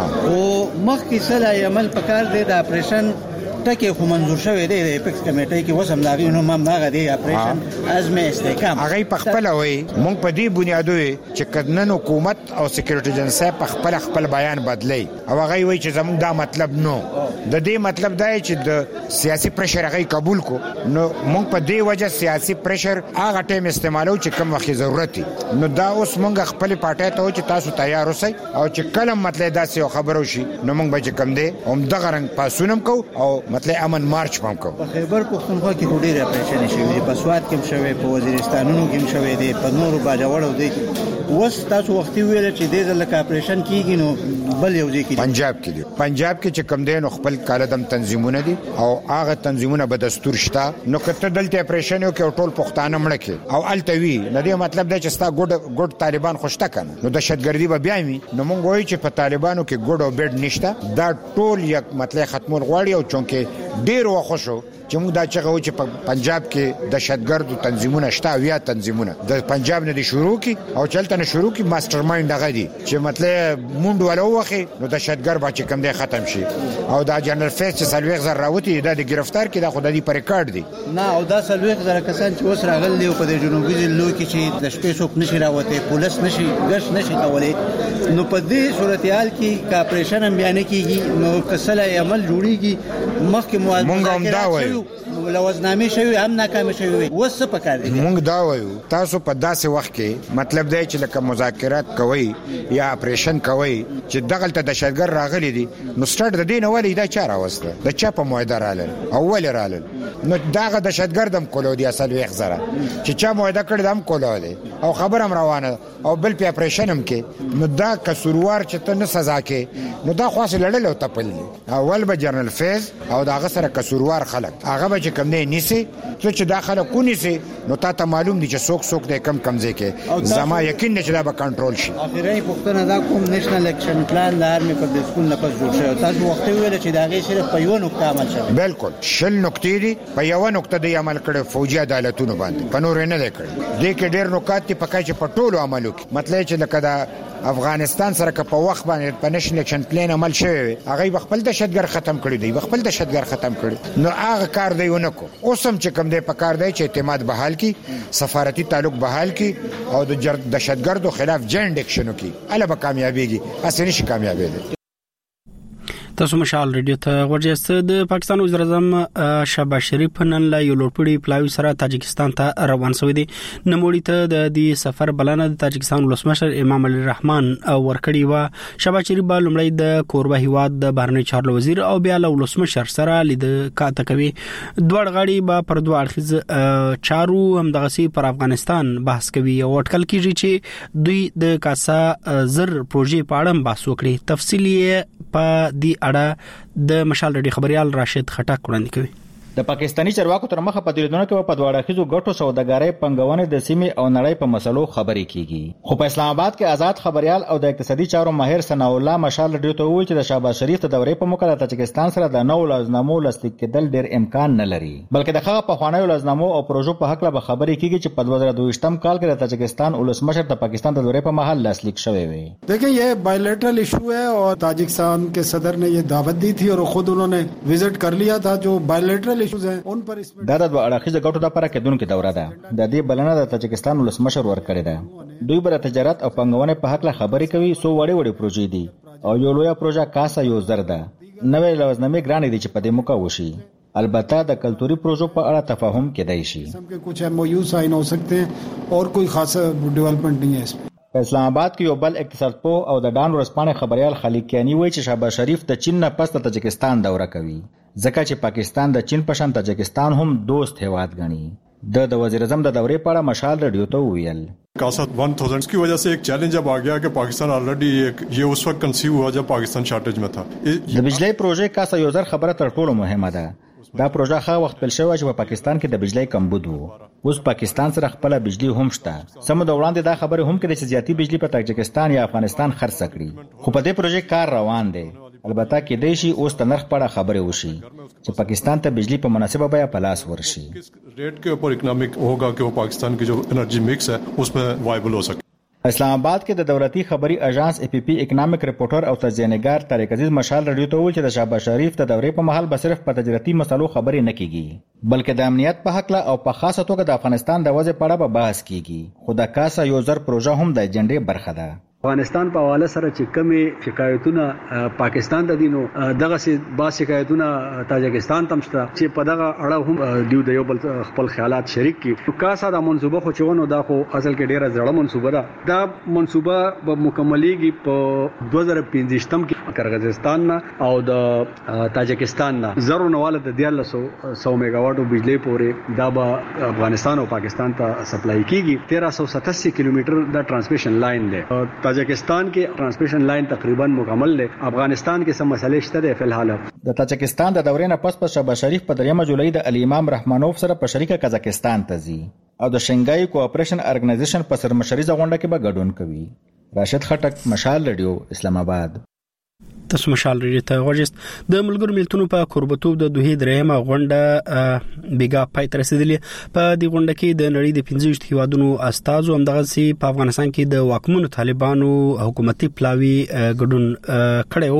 او مخکې سره عمل پکار دی د اپریشن ټکي خو منظور شوی دی د اپیکس کمیټې کې وسم لاغي نو مم هغه دی اپریشن ازمه استحکام هغه په خپل وای مونږ په دې بنیادوي چې کدنن حکومت او سکیورټي ایجنسی په خپل خپل بیان بدلی او هغه وای چې زموږ دا مطلب نو د دې مطلب دا چې د سیاسي پریشر هغه قبول کو نو مونږ په دې وجه سیاسي پریشر هغه ټیم استعمالو چې کوم وخت ضرورت نو دا اوس مونږ خپل پټه ته چې تاسو تیار اوسئ او چې کله مطلب دا څه خبرو شي نو مونږ به کوم دی هم دغه رنګ پاسونم کو او مطلب امن مارچ پم کو. په خیبر پښتونخوا کې ډېر اپریشن شوی دی، په سواد کې شوی، په وزیرستانونو کې شوی دی، په نورو باجوړو دی. وس تاسو وختي ویل چې دې ځل اپریشن کیږي نو بل یو ځای کې پنجاب کې دی. پنجاب کې چې کم دین خپل کالدم تنظیمونه دي او هغه تنظیمونه به دستور شته نو کته دلته اپریشن یو کې ټول پښتانه مړ کې او التوی نه دی مطلب دا چې ستا ګډ ګډ طالبان خوشته کنه نو دهشتګردي به بیا می نو مونږ وایو چې په طالبانو کې ګډ او بیډ نشته دا ټول یک مطلب ختمول غواړي او چونکه ډیر وخښو چې موږ دا چې غوښ په پنجاب کې دهشتګردو تنظیمونه شته ویا تنظیمونه د پنجاب نه دي شروع کی او چلته نه شروع کی ماستر مایند هغه دي چې مطلب مونډ ولو وخی نو دهشتګر به چې کم دی ختم شي او دا جنرال فیس چې سلويغ زر راوتی دا د گرفتار کې دا خدای پر ریکارډ دي نه او دا سلويغ زر کسان چې اوس راغلي په د جنوبي ضلعو کې چې د شپې څوک نشي راوته پولیس نشي ګش نشي کولای نو په دې صورتحال کې کا اپریشن هم بیان کیږي نو کسله عمل جوړیږي مخکې موازنه لوازنامه شوی هم ناکام شوی وسه پکار دي. مونږ دا وایو تاسو په داسې وخت کې مطلب دی چې لکه مذاکرات کوي یا اپریشن کوي چې دغه ته دهشتګر راغلي دي نو سټارټ د دین اولی دا چاره وسته د چا په موعده رالل اول رالل نو داغه دهشتګر دم کولو دی اصل ویخ زره چې چا موعده کړی دم کولو دی او خبر هم روانه او بل په اپریشن هم کې نو دا کسوروار چې ته نه سزا کې نو دا خاص لړل او تپل اول به جنرال فیز او داغه سره کسوروار خلک هغه چې کم نه نیسی څه چې داخله کو نیسی نو تا ته معلوم دي چې څوک څوک د کم کم ځای کې زما یقین نه چې دا به کنټرول شي. اخیری پښتنه دا کوم نېشنل اکشن پلان د آرمي پر د سکول نه پس جوړ شوی تاسو وخت ویل چې دا غي صرف په یو نقطه عمل شوی بالکل شل نقطې دي په یو نقطه دی عمل کړي فوجي عدالتونو باندې په نور نه دی کړی د کې ډېر نکات په کای چې په ټولو عملو کې مطلب چې لکه دا افغانستان سره که په وخت باندې په نېشنل اکشن پلان عمل شوی هغه خپل دهشتګر ختم کړی دی خپل دهشتګر ختم کړی نو هغه کار دی ونکو اوسم چې کوم دی په کار دی چې اعتماد بحال کی سفارتي تعلق بحال کی او د دهشتګردو خلاف جنډ اکشنو کی اله به کامیابیږي اسنه شي کامیابیږي. تاسو مشال ریډیو ته ورجست د پاکستان وزیر اعظم شهباز شریف نن لا یو لوړپړی پلاوی سره تاجکستان ته روان شوی دی. نموړي ته د دې سفر بلنه د تاجکستان ولسمشر امام علي رحمان ورکړی و. شهباز شریف به لومړی د کوربه هیواد د بهرنی چارو وزیر او بیا له ولسمشر سره لید کاته کوي. دوه غړي به پر دوه اړخیز چارو هم دغه سي پر افغانستان بحث کوي او اټکل کیږي چې دوی د کاسا زر پروژې په اړه بحث وکړي. تفصیلی په دې اړه د مشال ریډیو خبريال راشد خټک وړاندې کوي. د پاکستانی چارواکو تر مخه په دلیدونه کې په دواړه خيزو ګټو سوداګرۍ پنګونې د سیمې او نړۍ په مسلو خبرې کیږي. خو په اسلام آباد کې آزاد خبريال او د اقتصادي چارو ماهر ثنا الله مشال ډیو ته وویل چې د شهباز شریف د دورې په موقع د تاجکستان سره د نو لازمو لاسلیک کېدل ډېر امکان نه لري، بلکې د هغه په خوانیو لازمو او پروژو په حق لا خبرې کیږي چې په دوه زره دوه یم کال کې د تاجکستان ولسمشر د پاکستان د دورې په محل لاسلیک شوی وي. देखिए ये बायलैटरल इशू है और ताजिकिस्तान के सदर ने ये दावत दी थी और खुद उन्होंने विजिट कर लिया था. जो बायलैटरल इश्यूज हैं उन पर دا د دوه اړخیزه ګټو د لپاره کېدونکې دوره ده. د دې بلنه د تاجکستان ولسمشر ورکړې ده. دوی بر تجارت او پنګونې په حق لا خبرې کوي. سو وړي وړي پروژې دي او یو لوی پروژه کاسا یو زر ده. نوې لوازمې ګرانې دي چې په دې موقع وشي. البته د کلتوري پروژو په اړه تفاهم کېدای شي. कुछ एमओयू साइन हो सकते हैं और कोई खास डेवलपमेंट नहीं है इसमें. په اسلام آباد کې یو بل اقتصاد پو او د ډان ورسپانې خبريال خلیق کیانی وایي چې شهباز شریف د چین نه پس د تاجکستان دوره کوي، ځکه چې پاکستان د چین په شان تاجکستان هم دوست هیواد ګڼي. د د وزیر اعظم د دورې په اړه مشال رادیو ته ویل कासा वन थाउजेंड की वजह से एक चैलेंज अब आ गया कि पाकिस्तान ऑलरेडी एक ये उस वक्त कंसीव हुआ जब पाकिस्तान शॉर्टेज में था. د بجلی پروژې کاسا یو زر خبره تر ټولو مهمه ده. دا پروژه خا وخت پیل شوی چې په پاکستان کې د بجلی کمبود وو. اوس پاکستان سره خپل بجلی هم شته. سم د وړاندې دا خبره هم کړي چې زیاتی بجلی په تاجکستان یا افغانستان خرڅ کړي. خو په دې پروژې کار روان دی. البته کې دی شي اوس د نرخ په اړه خبره وشي چې پاکستان ته بجلی په مناسبه بیه پلاس ورشي. रेट के ऊपर इकोनॉमिक होगा कि वो पाकिस्तान की जो एनर्जी मिक्स है उसमें वायबल हो सके. اسلام آباد کې د دولتي خبري اژانس ای پی پی اکونومیک ریپورټر او تجزیه‌نګار طارق عزیز مشال رادیو ته وویل چې د شهباز شریف د دورې په محل به صرف په تجارتي مسلو خبرې نه کیږي، بلکې د امنیت په حق لا او په خاصه توګه د افغانستان د وضع په اړه به بحث کیږي. خو د کاسا یو زر پروژه هم د اجنډې برخه ده. افغانستان په حواله سره چې کمی شکایتونه پاکستان ته دینو دغه سي با شکایتونه تاجکستان تم شته چې په دغه اړه هم دیو د یو بل خپل خیالات شریک کی. کاسا د منصوبه خو چېونو دا خو اصل کې ډیره زړه منصوبه ده. دا منصوبه به مکملېږي په دوه زره پنځه یم کې قرغیزستان نه او د تاجکستان نه زرو نواله د دیارلس سو میگا واټو بجلی پورې دا به افغانستان او پاکستان ته سپلای کیږي. تیرہ سو ستاسی کیلومتر دا ټرانسمیشن لاین دی. تاجکستان کې ټرانسمیشن لاین تقریبا مکمل دی. افغانستان کې سم مسلې شته د فلحال. د تاجکستان د دورې نه پس پس شهباز شریف په دریمه جولای د علي امام رحمانوف سره په شریکه قزاقستان ته ځي او د شنګای کوآپریشن ارګنایزیشن په سرمشري غونډه کې به ګډون کوي. راشد خټک، مشال رادیو، اسلام آباد. تاسو مشال رادیو ته غوښتل د ملګرو ملتونو په قربتوب د دوه درېمه غونډه بیګا پای تر رسیدلې. په دې غونډه کې د نړۍ د پنځه هیوادونو استازو همدغه سي په افغانستان کې د واکمنو طالبانو حکومتي پلاوی ګډون کړو.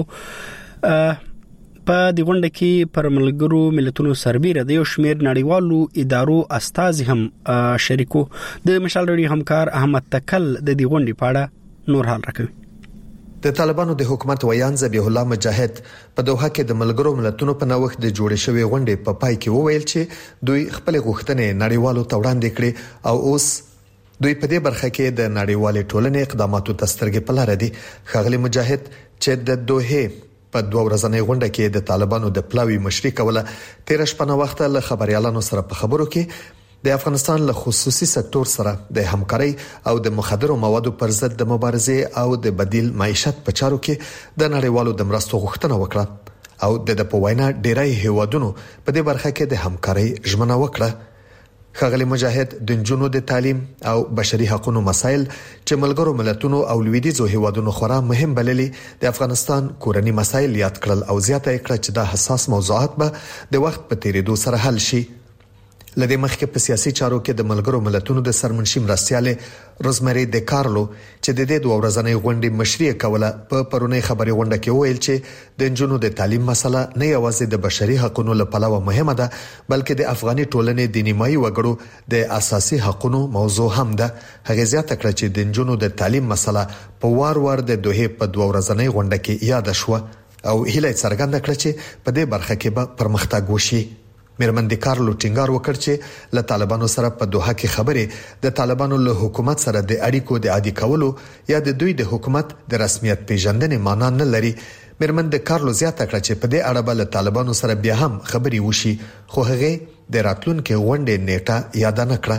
په دې غونډه کې پر ملګرو ملتونو سربېره د یو شمېر نړیوالو ادارو استازي هم شریکو. د مشال رادیو همکار احمد تکل د دې غونډې په اړه نور حال راکوي. د طالبانو د حکومت ویان ذبیح الله مجاهد په دوحه کې د ملګرو ملتونو په نوښت د جوړې شوې غونډې په پای کې وویل چې دوی خپل غوښتنې نړیوالو ته وړاندې کړې او اوس دوی په دې برخه کې د نړیوالې ټولنې اقداماتو ته سترګې په لار دي. ښاغلي مجاهد چې د دوحه په دوه ورځنۍ غونډه کې د طالبانو د پلاوی مشري کوله تیر شپه نو وخت له خبريالانو سره په خبرو کې د افغانستان له خصوصي سکتور سره د همکاري او د مخدرو موادو پر ضد د مبارزې او د بدیل معیشت په چارو کې د نړیوالو د مرستو غوښتنه وکړه او د په وینا ډیری هیوادونو په دې برخه کې د همکاري ژمنه وکړه. ښاغلي مجاهد د جنونو د تعلیم او بشري حقوقو مسایل چې ملګرو ملتونو او لویدیځو هیوادونو خورا مهم بللي د افغانستان کورنی مسایل یاد کړل او زیاته کړه چې دا حساس موضوعات به د وخت په تیریدو سره حل شي. لدې مخکې په سیاسي چارو کې د ملګرو ملتونو د سرمنشي مرستياله روزمری د کارلو چې د دې دوه ورځنۍ غونډې مشري کوله په پرونی خبري غونډه کې ویل چې د جنونو د تعلیم مسله نه یوازې د بشري حقوقو لپاره مهمه ده بلکې د افغاني ټولنې د نیمایي وګړو د اساسي حقوقو موضوع هم ده. هغه زیاته کړه چې د جنونو د تعلیم مسله په وار وار د دوه په دوه ورځنۍ غونډه کې یاد شوه او هیله څرګنده کړه چې په دې برخه کې به پرمختګ وشي. میرمن د کارلو ټینګار وکړ چې له طالبانو سره په دوحه کې خبرې د طالبانو له حکومت سره د اړیکو د عادي کولو یا د دوی د حکومت د رسمیت پیژندنې معنا نه لري. میرمن د کارلو زیاته کړه چې په دې اړه به له طالبانو سره بیا هم خبرې وشي خو هغه د راتلونکو غونډې نیټه یاد نه کړه.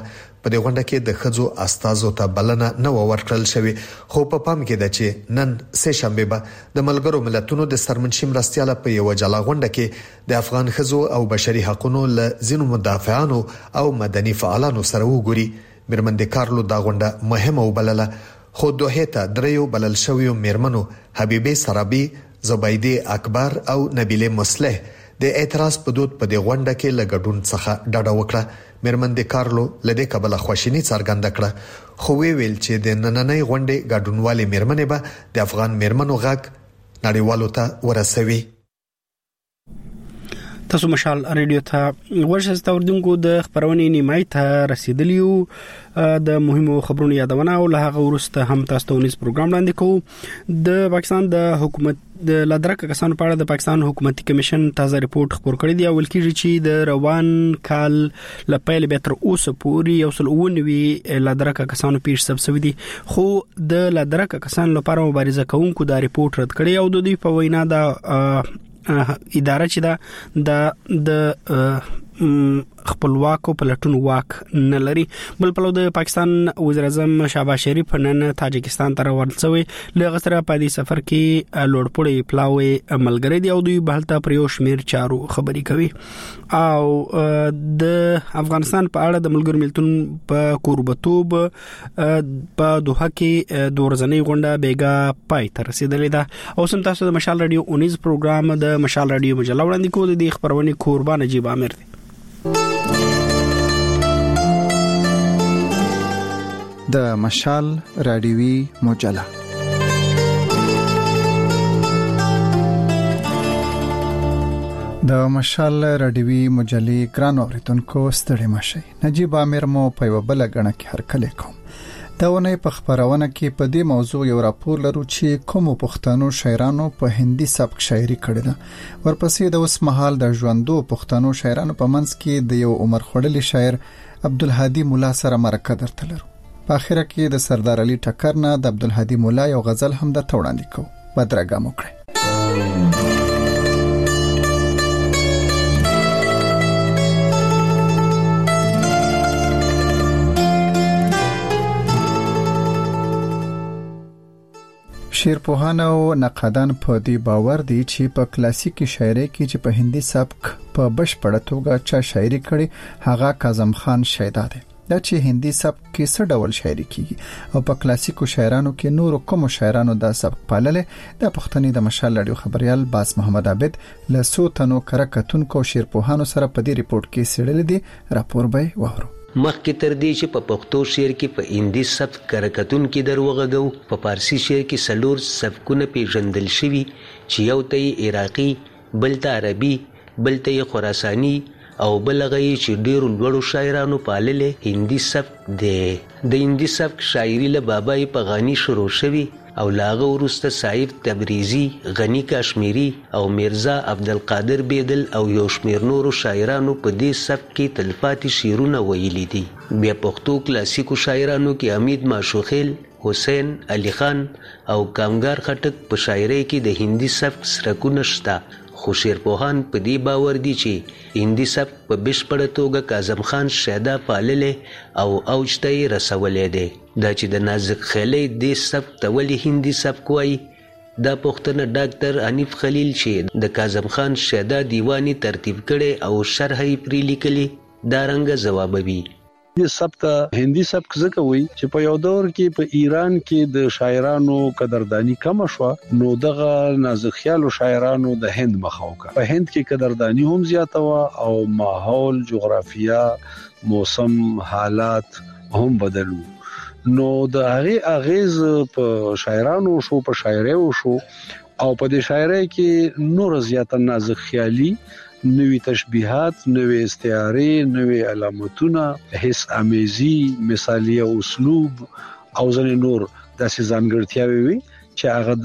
په دې غونډه کې د خځو استازو ته بلنه نه ورکړل شوې، خو په پام کې ده چې نن سه شنبه به د ملګرو ملتونو د سرمنشي مرستياله په یو جلا غونډه کې د افغان خځو او بشري حقوقو له ځینو مدافعانو او مدني فعالانو سره وګوري. میرمن د کارلو دا غونډه مهمه وبلله، خو دوه ته دریو بلل شویو میرمنو حبیبه سرابي، زبیده اکبر او نبیله مصلح د اعتراض په دود په دې غونډه کې لګډون څخه ډډه وکړه. میرمن د کارلو لدې کبل خواشینی څرګنده کړه، خو وی ویل چې د نننۍ غونډې ګډونوالې میرمنې به د افغان میرمنو غږ نړیوالو ته ورسوي. تاسو مشال ریډیو ته ورشست اوردونکو د خبرونې نیمای ته رسیدلیو د مهمو خبرونو یادونه او له هغه ورسته هم تاسو ته ونیس پروګرام لاندې کوو. د پاکستان د حکومت د لادرکه کسانو په اړه د پاکستان حکومتي کمیشن تازه ریپورت خبر کړی دی، او ولکې چې د روان کال لپاره به تر اوسه پورې یو سل اووه لادرکه کسانو پیښ سبسوي دي، خو د لادرکه کسانو لپاره مبارزه کوونکو دا ریپورت رد کړی او د دوی په وینا دا اداره چې دا د خپلواک او پلټون واک نه لري. بل په د پاکستان وزیر اعظم شهباز شریف نن تاجکستان ته ورسوي، لږ سره په دې سفر کې لوړپوړی پلاوي ملګری دی او دوی بهلته پر یو شمیر چارو خبري کوي. او د افغانستان په اړه د ملګرو ملتونو په کوربتوب په دوحه کې د ورځنۍ غونډه بیګا پای ته رسیدلې ده. او سم تاسو د مشال رادیو اونیز پروګرام د مشال رادیو مجله وړاندې کوو. د خبرونه قربان نجیب عامر دی. د مشال رادیوي مجله د مشال رادیوي مجلې ګران اوریدونکو ستړي مشي. نجیب عامر مو په یو بل غنه کې هرکله کوم. دا ونه په خبرونه کې په دې موضوع یو راپور لرو چې کوم پښتنو شاعرانو په هندي سبک شاعري کړې ده. ورپسې د اوس مهال د ژوندو پښتنو شاعرانو په منځ کې د یو عمر خړلې شاعر عبدالهادي مولا سره مرکه درته لرو. په اخر کې د سردار علي ټکر نه د عبدالهادي مولا یو غزل هم د توړاندې کو. بدرګه مو کړئ. شعرپوهان او نقادان په دې باور دي چې په کلاسیکي شاعري کې چې په هندي سبک په بشپړه توګه چا شاعري کړي هغه کاظم خان شیدا دی. دا چې هندي سبک کې څه ډول شاعري کیږي او په کلاسیکو شاعرانو کې نور کوم شاعرانو دا سبک پاللې، د پښتني د مشال رادیو خبريال باس محمد عابد له سوتنو کرکټونکو شعرپوهانو سره په دې ریپورت کې سړل دي. راپور به وورو. مخکې تر دې چې په پښتو شعر کې په هندي سبک کرکټون کې دروغغو، په فارسی شعر کې سلور سبکونه پیژندل شوي چې یو ته عراقي، بل ته عربي، بل ته خراساني او بل غي چې ډیرو لوړو شاعرانو پاللې هندي سبک دی. د هندي سبک شاعري له بابای پغانی شروع شوي او لاغه ورسته سعید تبریزی، غنی کاشمیری او میرزا عبدالقادر بیدل او یو شمیر نورو شاعرانو په دې سبک کې تلپاتې شعرونه ویلي دي. بیا پښتو کلاسیکو شاعرانو کې حمید ماشوخیل، حسین علی خان او کامګار خټک په شاعرۍ کې د هندي سبک سرکونه شته، خو شعرپوهان په دې باور دي چې هندي سبک په بشپړه توګه کاظم خان شیدا پاللې او اوج ته یې رسولې دی. دا چې د نازک خیلې دې سبک ته ولې هندي سبک وایي، دا پوښتنه ډاکټر حنیف خلیل چې د کاظم خان شیدا دیوانی ترتیب کړي او شرح یې پرې لیکلي دا رنګه جوابوي. دې سبک هندي سبک ځکه وایي چې په یو دور کې په ایران کې د شاعرانو قدردانی کم شو، نو دغه نازک خیالو شاعرانو د هند مخاوکه په هند کې قدردانی هم زیاته و او ماحول، جغرافیا، موسم، حالات هم بدلو. نو د هغه اغیز په شاعرانو شو، په شاعرۍ شو او په دې شاعرۍ کې نور زیاته نازک خیالي، نوې تشبیهات، نوې استعارې، نوې علامتونه، حس امیزي، مثالیه اسلوب او ځنې نور داسې ځانګړتیاوې وي چې هغه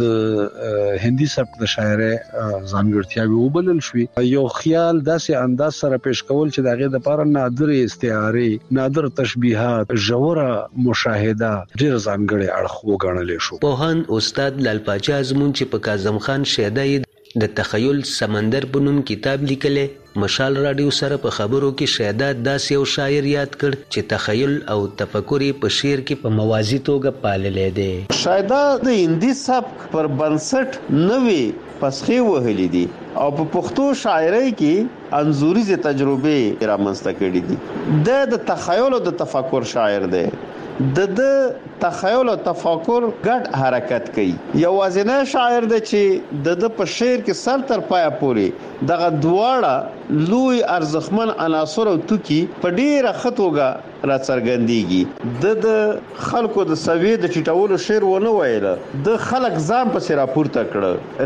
د هندي سبک د شاعرۍ ځانګړتیاوې وبلل شوې. یو خیال داسې انداز سره پیش کول چې د هغې دپاره نادر استعارې، نادر تشبیهات، ژوره مشاهده، ډېر ځانګړی اړخ وګڼلی شو. پوهان استاد لال پاچا ازمون چې په کاظم خان شیدا د تخیل سمندر په نوم کتاب لیکلې. مشال رادیو سره په خبرو کې شهدا داسې یو شاعر یاد کړ چې تخیل او تفکر په شعر کې په موازی توګه پاللې دي. شهدا د هندي سبک پر بنسټ نوې پسخې وهلې دي او په پښتو شاعرۍ کې انزوريزه تجربه رامنځته کړې دي. د تخیل او د تفکر شاعر دی. د د تخیل او تفکر ګډ حرکت کوي. یوازینی شاعر دی چې د د په شعر کې سر تر پایه پورې دغه دواړه لوی ارزښتمن عناصر او توکي په ډیره خطوګه را څرګندېږي. د د خلکو د سوي د چټولو شعر ونه ویل، د خلک ځان په سر راپورته کړ.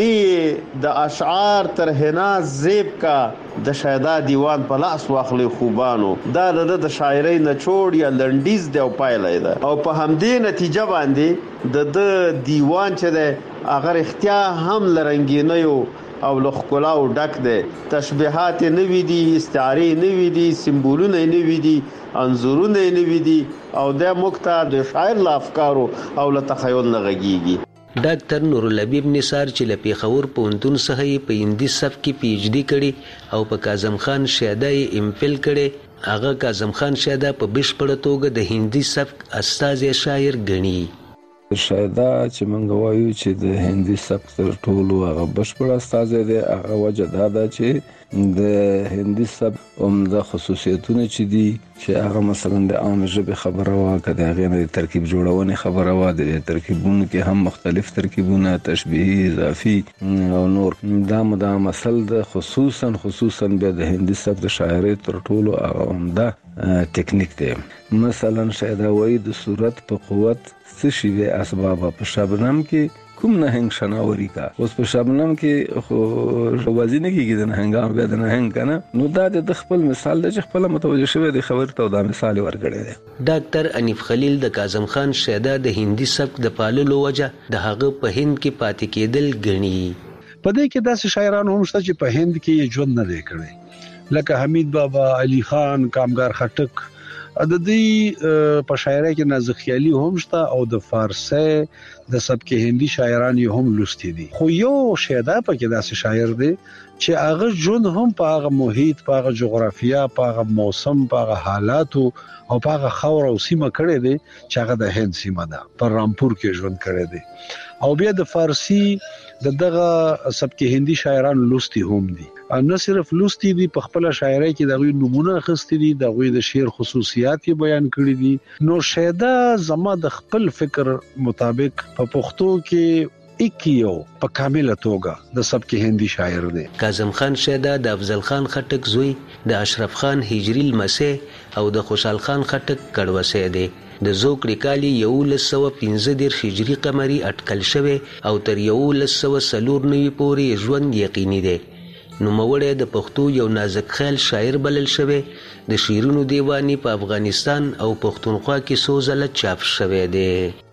رنگینی د اشعار تر حنا زیب کا د شهدا دیوان په لاس واخلي خوبانو. دا د شاعرۍ نچوړ یا لنډیز دی او پایلې ده او په همدې نتیجه باندې د د دیوان چې ده اگر اختیار هم لرنګینیو او لخکلاو ډک ده. تشبیهات نوې دي، استعاری نوې دي، سمبولونه نوې دي، انظورونه نوې دي او د مقتد د شاعر له افکارو او له تخیل نه غږیږي. ډاکټر نورالحبیب نثار چې له پیښور پوهنتون څخه یې په هندي سبک کې پی ایچ ډي کړې او په کاظم خان شهدا یې ام فل کړې. هغه کاظم خان شهدا په بشپړه توګه د هندي سبک استازی شاعر ګڼي. شهدا چې موږ وایو چې د هندي سبک تر ټولو هغه بشپړ استازی دی، هغه وجه دا ده چې د هندي سبک عمده خصوصیتونه چې دي چې هغه مثلا د عام ژبې خبره وا، که د هغې نه د ترکیب جوړونې خبره وا، د ترکیبونو کې هم مختلف ترکیبونه، تشبیهي، اضافي او نور. دا دا مثل ده. خصوصا خصوصا بیا د هندي سبک د شاعرۍ تر ټولو هغه عمده ټیکنیک دی. مثلا شهدا وایي د صورت په قوت څه شي دی اسباب په شبنم کې کوم نهنګ شناوري کا. اوس په شبنم کې خو وازینه کېږي د نهنګ بیا د نهنګ کنه. نو دا د خپل مثال د خپل متوجه شوی د خبر ته دا مثال ورکړی دی. ډاکټر انیف خلیل د کاظم خان شهدا د هندي سبک د پاللو وجه د هغه په هند کې پاتې کېدل ګڼي. په دې کې داسې شاعران هم شته چې په هند کې ژوند نه دی کړی، لکه حمید بابا، علي خان، کامګار خټک. د دې په شاعرۍ کې نازک خیالي هم شته او د فارسی د سبک هندي شاعران یې هم لوستي دي. خو یو شهدا پکې داسې شاعر دی چې هغه ژوند هم په هغه محیط، په هغه جغرافیا، په هغه موسم، په هغه حالاتو او په هغه خاور او سیمه کړی دی چې هغه د هند سیمه ده، پر رامپور کې ژوند کړی دی. او بیا د فارسی د دغه سبک هندي شاعران لوستي هم دي. نه صرف لوستي دي، په خپل شاعرۍ کې دغه نمونه اخستي دي، دغه د شعر خصوصیات یې بیان کړی دي. نو شهدا زما د خپل فکر مطابق په پښتو کې اکیو په کامله توګه د سبک هندي شاعر دی. کاظم خان شهدا د افضل خان خټک زوی، د اشرف خان هجری لمسی او د خوشحال خان خټک کډوسی دی. د زوکړې کال یولس سوه پنځه دېرش هجري قمري اټکل شوی او تر یولس سوه څلور نوي پورې ژوند یقیني دی. نوموړی د پښتو یو نازک خیال شاعر بلل شوی. د شعرونو دیوانی په افغانستان او پښتونخوا کې څو ځله چاپ شوی دی.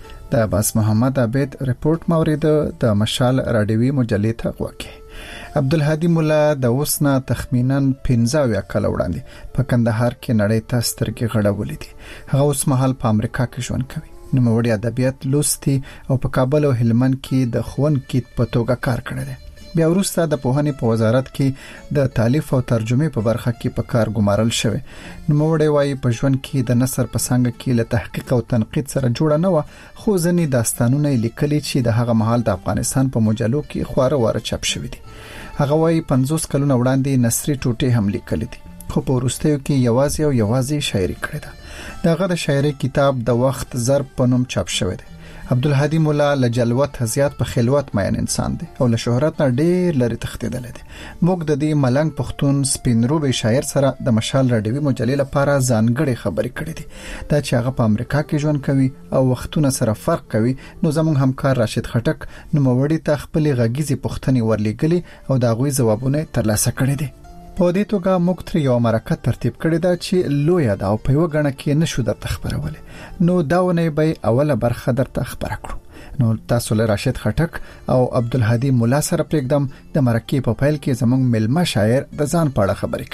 د عباس محمد عبید رپورت مورید د مشال رادیوي مجلې ته غوږی. عبدالهادي مولا د اوسنا تخمینا پنځه کال وړاندې په کندهار کې نړۍ ته سترګې غړولې دي. هغه اوس مهال په امریکا کې ژوند کوي. نوموړی ادبیات لوستي او په کابل او هلمند کې د ښوونکي په توګه کار کړی دی. بیا وروسته د پوهنې په وزارت کې د تالیف او ترجمې په برخه کې په کار ګمارل شوی. نوموړی وایي په ژوند کې د نثر په څانګه کې له تحقیق او تنقید سره جوړه نه وه، خو ځینې داستانونه یې لیکلي چې د هغه مهال د افغانستان په مجلو کې خواره واره چاپ شوي دي. هغه وایي پنځوس کلونه وړاندې نثري ټوټې هم لیکلي دي، خو په وروستیو کې یوازې او یوازې شاعري کړې ده. دغه د شاعري کتاب د وخت ضرب په نوم چاپ شوی دی. عبدالهادي مولا له جلوت زیات په خلوت مین انسان دی او له شهرت نه ډېر لري تښتېدلی دی. موږ د دې ملنګ پښتون سپینروبي شاعر سره د مشال رادیوي مجلې لپاره ځانګړې خبرې کړې دي. دا چې هغه په امریکا کې ژوند کوي او وختونه سره فرق کوي، نو زموږ همکار راشد خټک نوموړي ته خپلې غږیزې پوښتنې ورلیږلي او د هغوی ځوابونه ترلاسه کړي دي. په دې توګه موږ تر یو مرکه ترتیب کړی دا چې لویه ده او په یوه ګڼه کې نشو درته خپرولی، نو دا ونې به اوله برخه درته خپره کړو. نو تاسو له راشد خټک او عبدالهادي مولا سره پرېږدم د مرکې په پیل کې زموږ ملما شاعر د ځان په اړه خبرې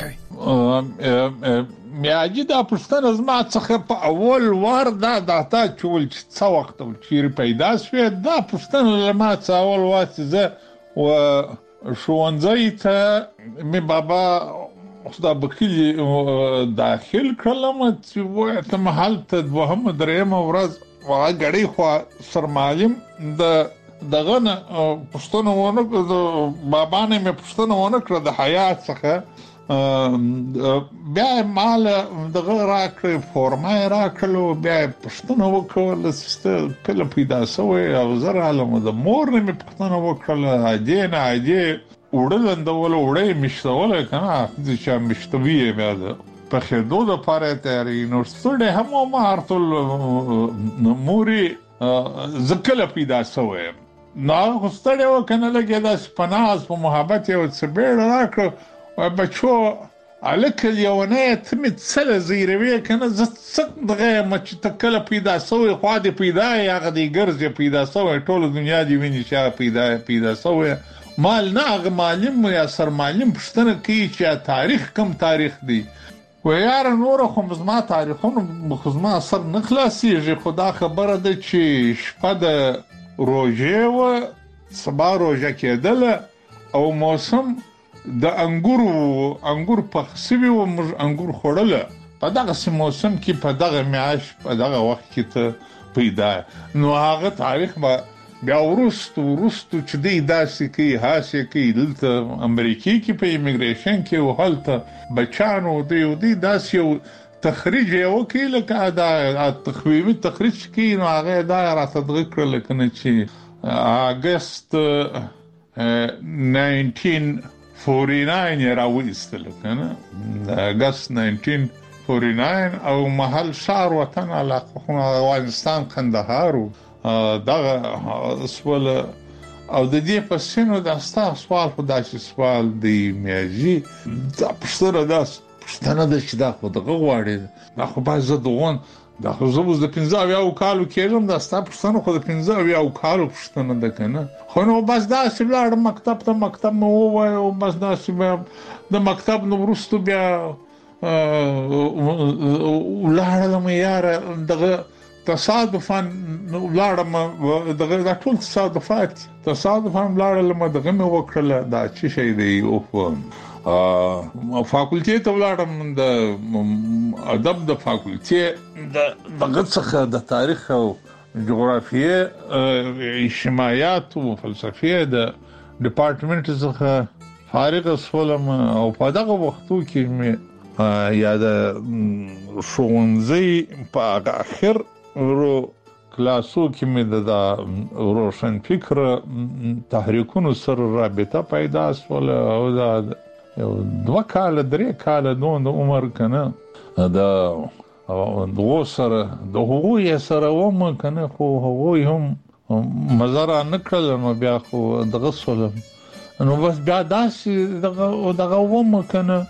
کوي. میاجي دا پوښتنه زما څخه په اول وار دا داتا چول چې څه وخت چیرې پیدا شوې، دا پوښتنه زما څه اول وار چې زه و ښوونځي ته مې بابا خدا بکلی داخل کړلم چې وای ته محل ته دوهم درېم ورځ وای غړي خو سرمالم د دغه نه پښتون ونه بابا نه مې پښتون ونه کړ د حیات څخه بیا مال دغه راکړ فورمه راکړلو بیا پښتون وکړل چې کله پیدا شوی او زه رالم د مور نه مې پښتون وکړل اجې نه اجې وړل اندول وړې مشتول کنه چې مشتوي بیا په خدو د پاره تیاری نو ستړي هم ما هرتل موري زکل پیدا شوی نو ستړي وکنه لګي د سپناز په محبت یو څه بیل راکړ بچو الک اليوميه تمت سله زیروي کنه ز څه دغه مچ تکله پیدا سوې خو دې پیدا یغه دې ګرځي پیدا سوې ټول دنیا دې ویني چې پیدا پیدا سوې مال نه معلم یا سر معلم پښتنه کی چې تاریخ کم تاریخ دی و یار نور خو مزما تاریخونو خزما سر نه خلاصيږي خدا خبره ده چې شپه د روزه و سبا روزه کېدل او موسم د انګورو انګور پخسوي او انګور خورل په دغه موسم کې په دغه میاش په دغه وخت کې ته پیدا نو هغه تاریخ ما بیا ورستو ورستو چې دی داسې کې هاسې کې دلته امریکای کې په ایمیګریشن کې او هلته بچانو دی او دی داسې یو تخریج یو کې لکه دا تخویمي تخریج کې نو هغه دا راته دغه کړل کنه چې اگست ناینټین فورټي ناین راوېستل کنه اگست ناینټین فورټي ناین او محل شهر وطن علاقه افغانستان قندهار دغه سوال او د دې په سینو د استا سوال خو داسې سوال دی میاجي دا پښتنه داس پښتنه د چې دا خو دغه غواړي دا خو باز زدون دا خو زوز د پنځه او کالو کېږم دا استا پښتنه خو د پنځه او کالو پښتنه ده کنه خو نو بس دا چې لاړ مکتب ته مکتب مو وای او بس دا چې د مکتب نو ورستو بیا لاړم یار دغه تصادفاً لاړم دغه د ټول تصادفات تصادفاً لاړم دغه مې وکړل دا چې شي دی او ا فاکولټي ته ولاړم د ادب د فاکولټي د دغه څخه د تاریخ او جغرافیه اجتماعیات او فلسفه د ډپارټمنټ څخه فارغ شولم او په دغه وختو کې مې یا د ښوونځي په اخر ورو کلاسو کې مې د روشن فکر تحریکونو سره رابطه پیدا شول او دا یو دوه کال درې کال نو د عمر کنه دا دوه سره د هغوی سره وم کنه خو هغوی هم مزرا نکړل نو بیا خو دغه سولم نو بس بیا داسې دغه دغه وم کنه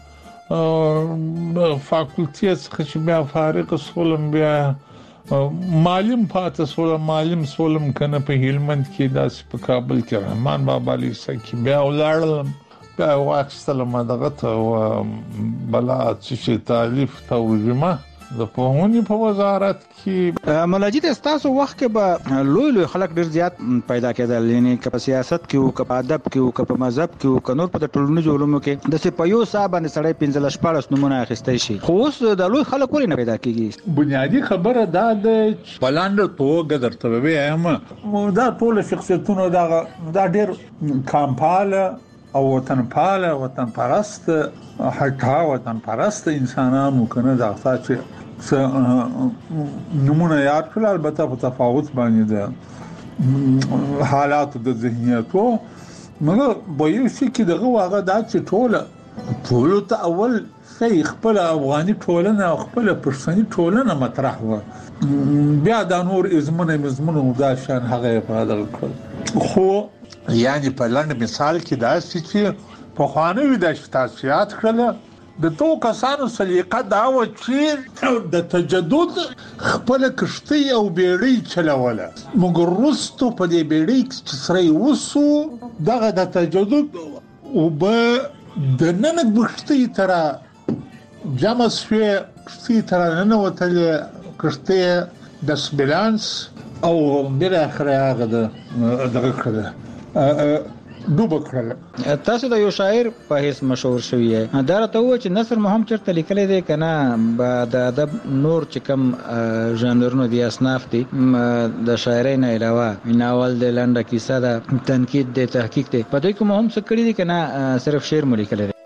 فاکولټي څخه چې بیا فارغ سولم بیا معلم پاتې سولم معلم سولم کنه په هلمند کې داسې په کابل کې رحمان بابا لیسه کې بیا ولاړم بیا واخستل ما دغه ته بلا چې تالیف ترجمه د پوهنې په وزارت کې ملاجد استاسو وخت کې به لوی لوی خلک ډیر زیات پیدا کېدل یعنی که په سیاست کې او که په ادب کې او که په مذهب کې او که نور په ټولنیز علومو کې د سپایو صاحب باندې سړی پنځه شپږ نمونه اخیستای شي خو اوس د لوی خلک ولې نه پیدا کېږي بنیادی خبره دا د بلاند توګه درته وایم دا ټول شخصیتونه دا دا ډیر کامپاله او وطن پاله وطن پرست حتی وطن پرست انسانانو کنه دا چې نمونه یاد کړل البته په تفاوت باندې د حالات د ذهنیتو مګر به یو شي کې دغه واغه دا چې ټول ټول ته اول شي خپل افغاني ټولنه او خپل پښتني ټولنه مطرح و بیا د نور ازمنه مزمنه دا شان هغه په دغه کړ خو یعنی په لاندې مثال کې دا چې په خوانوي د تاسیات کړل د تو کسانو سلیقه دا و چې د تجدد خپل کشتي او بیړۍ چلوله مګر رستو په دې بیړۍ کې سره وسو دغه د تجدد او به د نن کشتي تر جمع شوی کشتي تر نن وتل کشتي د سبلانس او بل اخر هغه د دغه کړه ډوب کړل. تاسو د یو شاعر په هیڅ مشهور شوی یې دا راته و چې نثر مهم چرته لیکل دي کنه د ادب نور چې کوم ژانرونو دي اصناف دي د شاعرۍ نه علاوه ناول د لنډه کیسه ده تنقید د تحقیق دي په دوی کوم هم څه کړی دي کنه صرف شعر مو لیکل دي.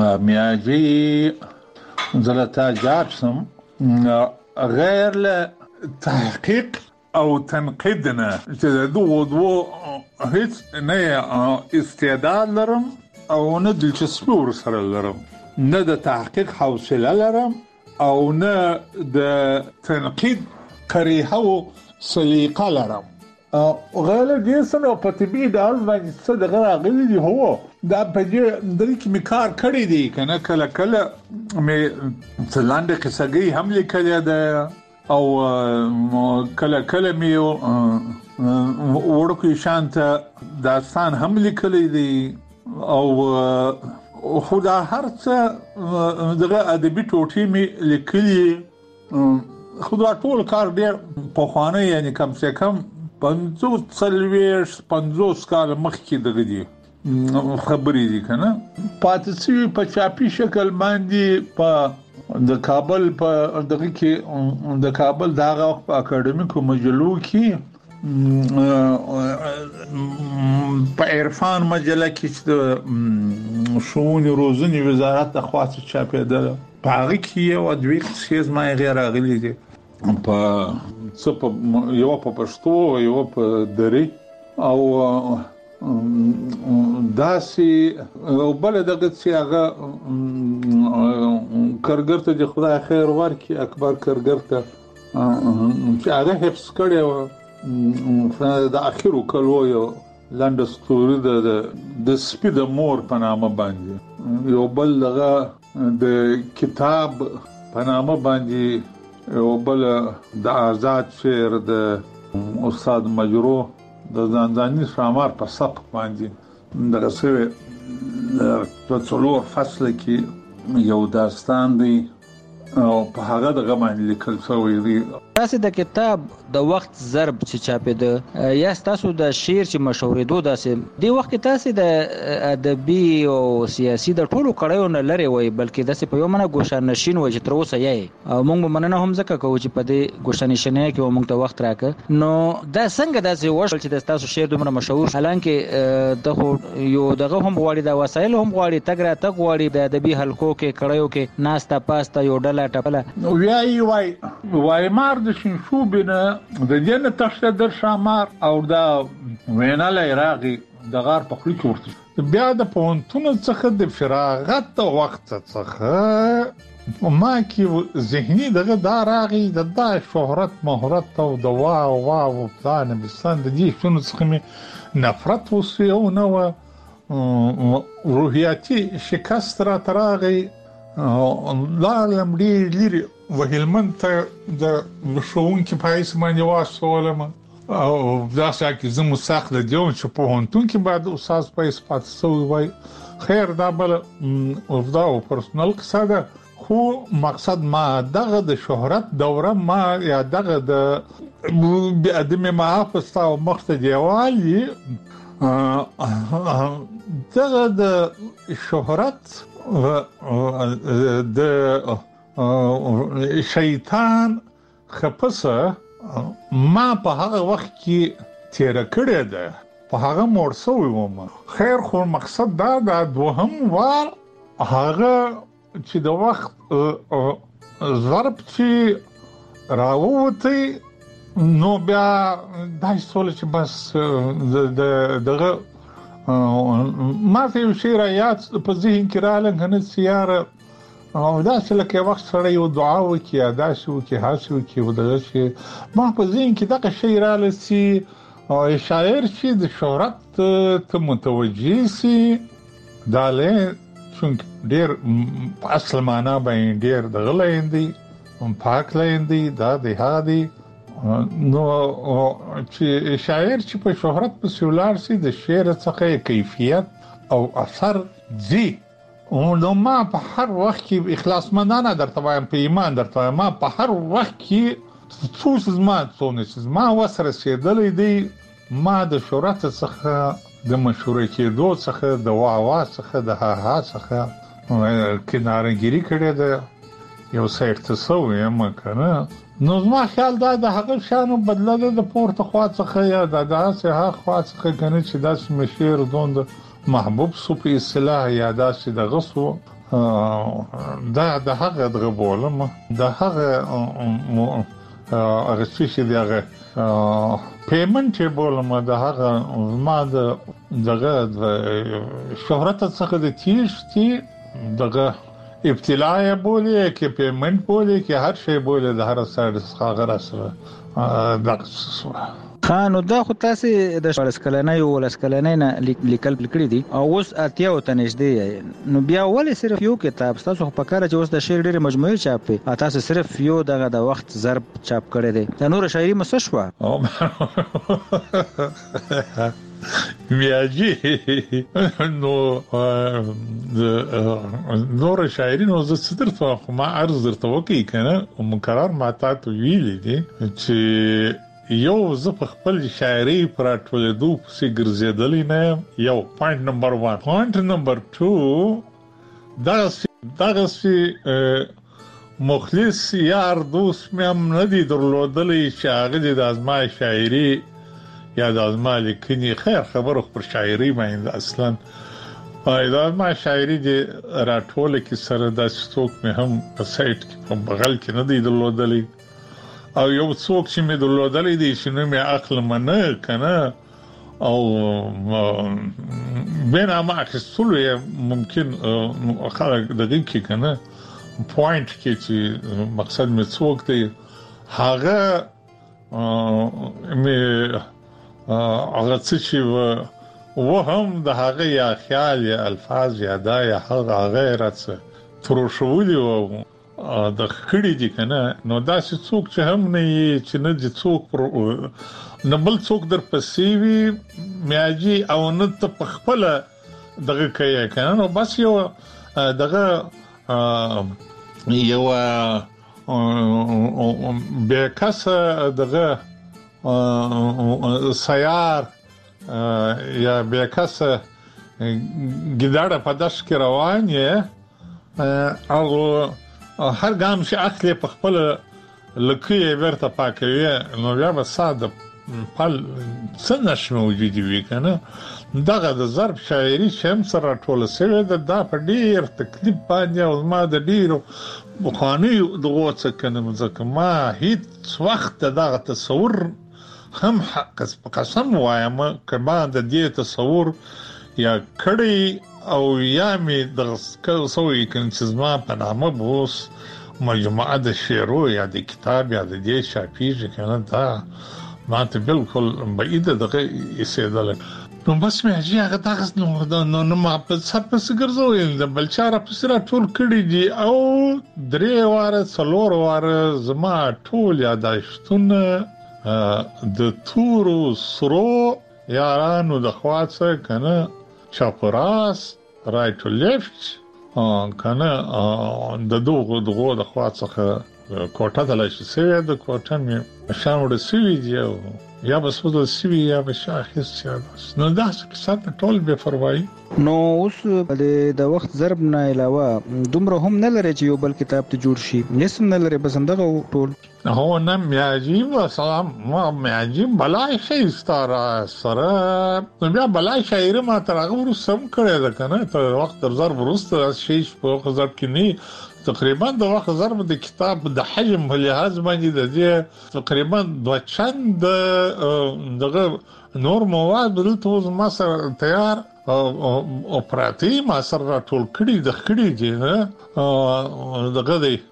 میاجی زلتا جارسم غیر له تحقیق او تنقید نه چې دوه دوه هیڅ نه استعداد لرم او نه دلچسپي ورسره لرم، نه د تحقیق حوصله لرم او نه د تنقید قریحه او سلیقه لرم. غیر دیسن او په طبي ډول باندې څه دغه راغلي دي هو دا په دې د کې می کار کړی دی کنه کله کله مې څلاندې قصګي هم لیکل ده او کله کله می ورکو شانت داستان هم لیکل دي او خدا هر څه دغه ادبي ټوټې می لیکلي خدا ټول کار ډیر په خوانه یعنی کم سے کم پنځوس څلوېښت پنځوس کال مخکې دغه دي خبرې دي کنه پاتې په چاپي شکل باندې په د کابل په دغه کې د کابل دغه په اکیډمیکو مجلو کې په عرفان مجله کې چې شؤون روزنی وزارت د خاصه چاپېدل په هغه کې یو دوی څه ما غیر غلي دي په څه په یو په پښتو یو په دري او داسي او بل دغه چې هغه کارګر ته د خدای خیر ورکړي اکبر کارګر ته چې هغه حفظ کړي او د اخیرو کلو یو لاند ستوري د د سپید مور په نامه باندې یو بل دغه د کتاب په نامه باندې یو بل د آزاد شعر د استاد مجرو د ځانځاني شامار په سبق باندې دغه څه په څلور فصل کې یو داستان دی او په هغه دغه باندې لیکل شوی دی. تاسو د کتاب د وخت ضرب چې چاپېده یا تاسو د شعر چې مشهورېدو داسې دی وخت تاسو د ادبي او سیاسي د ټولو کړهو نه لري وای بلکې داسې په یو منه ګوښه نشین وای چې تر اوسه یې او موږ مننه هم ځکه کوو چې په دې ګوښه نشینه کې موږ ته وخت راکې نو دا څنګه داسې وشول چې تاسو شعر دومره مشهور حالانکه دغه یو دغه هم غواړي د وسایل هم غواړي تګ را تګ غواړي د ادبي حلقو کې کړهو کې ناستا پاستا یو ډله ټپله وای وای وای مار د شنشوبنه د جن تشته در شامار او دا ویناله راغي د غار په خلی چورته بیا د پونتون څخه د فراغت وخت څخه ما کې ذهني دغه دا راغي د دا شهرت مهارت او د واو واو ځان بسند دي شنو څخه نفرت وسیو نو روحياتي شکست را تراغي لا لمړي لري وهلمن ته د شوون کې پایس باندې واسولم او دا چې زمو ساخله دیو چې په هونتون کې بعد استاد پایس پاتسو وای خیر دا بل او دا پرسونل قصه خو مقصد ما دغه د شهرت دوره ما یا دغه د ادمه محافظ او مخته دیوالي دغه د شهرت د شیطان خپسه ما په هغه وخت کې تیر کړی ده په هغه مرسوي وم خیر خو مقصد دا د دوهم وار هغه چې د وخت ضرب چې راووتی نو بیا دای سول چې بس دغه ما ته یو شی را یاد په ذهن کې رااله غنه سیاره او دا چې لکه وخت سره یو دعا وکي ادا شو کې حاصل وکي ودغه شي ما په ذهن کې دغه شی رااله سي او شاعر چې د شهرت ته متوجي سي دا له څنګه ډیر اصل معنا باندې ډیر دغه لیندي پاک لیندي دا د هادي نو چې شاعر چې په شهرت په سولار سي د شعر څخه کیفیت او اثر زی او نو ما په هر وخت کې اخلاص مندانه درته وایم په ایمان درته وایم ما په هر وخت کې څوس ما څونه ما وسره سیدلې دی ما د شهرت څخه د مشهور کېدو څخه د واوا څخه د ها ها څخه کنارګيري کړي ده یو سایت ته سوې مکنه نو زما خیال دا د هغه شانو بدله د پورته خوا څخه یا د داسې ها خوا څخه کنه چې داسې مشیر دوند محبوب سو په اصطلاح یا داسې د غسو دا د هغه د غبولم د هغه هغه چې دغه پیمنټ بولم د هغه ما د دغه شهرت څخه د تیشتي دغه ابتلاء بوله کې پیمنټ بوله کې هر شی بوله د هر سایډ څخه غره سره دغه خانو دا خو تاسو د شپږلنۍ او لسکلنۍ نه لیکل کړی دي او اوس اتیا او تنځدې نو بیا ولې صرف یو کتاب تاسو په کار چې اوس د شعر ډېر مجموعي چاپ په تاسو صرف یو دغه د وخت ضرب چاپ کړی دی د نور شاعري مسشوا میاجی نو نور شاعري نو زه ستر ته ما عرض درته وکي کنه مقرر ماته تو ویلې دي چې یو زه په خپل شاعري پر ټولېدو پسې ګرځېدلې نه یو پوینټ نمبر واحد پوینټ نمبر دوه دا دا چې مخلص یار دوست مې هم نه دي درلودلې چې هغه د ازما شاعري یا د ازما لیکني خیر خبرو پر شاعري باندې اصلا دا ازما شاعري د راټول کې سره د ستوک مې هم په سایت کې په بغل کې نه دي درلودلې او یو څوک چې مې درلودلې دي چې نو مې عقل منه کنه او بنا ما اخستلو ممکن خلک دغه کې کنه پوینټ کې چې مقصد مې څوک دی هغه مې هغه چې و هم د هغه یا خیال یا الفاظ یا دا یا هغه غیرت تروشولي او د خړې دي کنه نو دا چې څوک چې هم نه چې نه دي څوک پر نه بل څوک در پسې وي میاجي او نه ته په خپل دغه کوي کنه نو بس یو دغه یو به کس دغه سیار یا به کس ګډاړه په داش کې روان یې او هر ګام چې اخلي په خپل لکه ورته پاکوي نو بیا به ساده پل څنګه موجود وي کنه دغه د ضرب شاعري چې هم سره ټول سره د دا په ډیر تکلیف باندې او ما د ډیرو بخاني دغه څه کنه ځکه ما هیڅ وخت دغه تصور هم حق قسم وایم کما د دې تصور یا کړي او یا می د سوي کنسزما په نامه بوس مجموعه د شعرو یا د کتاب یا د دې شاپیږي کنه دا ما ته بالکل بعید دغه ایسیدل نو بس مې هجی هغه تاسو نو نو ما په سر په سګرځول د بلچاره په سره ټول کړي دي او درې واره څلور واره زما ټول یاداشتونه د تورو سرو یارانو د خواڅه کنه چاپراس رائټ ټو لیفت کنه د دوغه دغه د خواڅه کوټه د لاشي سوي د کوټه مې شامل سوي دی یا بس ودل سوي یا به شاخص سیاده نو دا څه ټول به فرمایي نو اوس د وخت ضرب نه علاوه دومره هم نه لري چې یو بل کتاب ته جوړ شي نسم نه لري بس همدغه ټول هو نه میاجیم سلام ما میاجیم بلای شي ستاره سره بیا بلای شاعر ما ترغه ورسم کړی دا کنه ته وخت ضرب ورسته شي په ضرب کې نه تقریبا د وخت ضرب د کتاب د حجم په لحاظ باندې د دې تقریبا دوه چند دغه نور مواد دلته ما سره تیار او پراتی ما سره ټول کړي د کړي دي دغه دی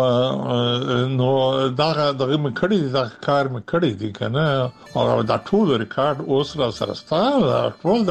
نو دا دغه مې کړی دا کار مې کړی دی کنه او دا ټول ریکارډ اوس را سره ستاسو ټول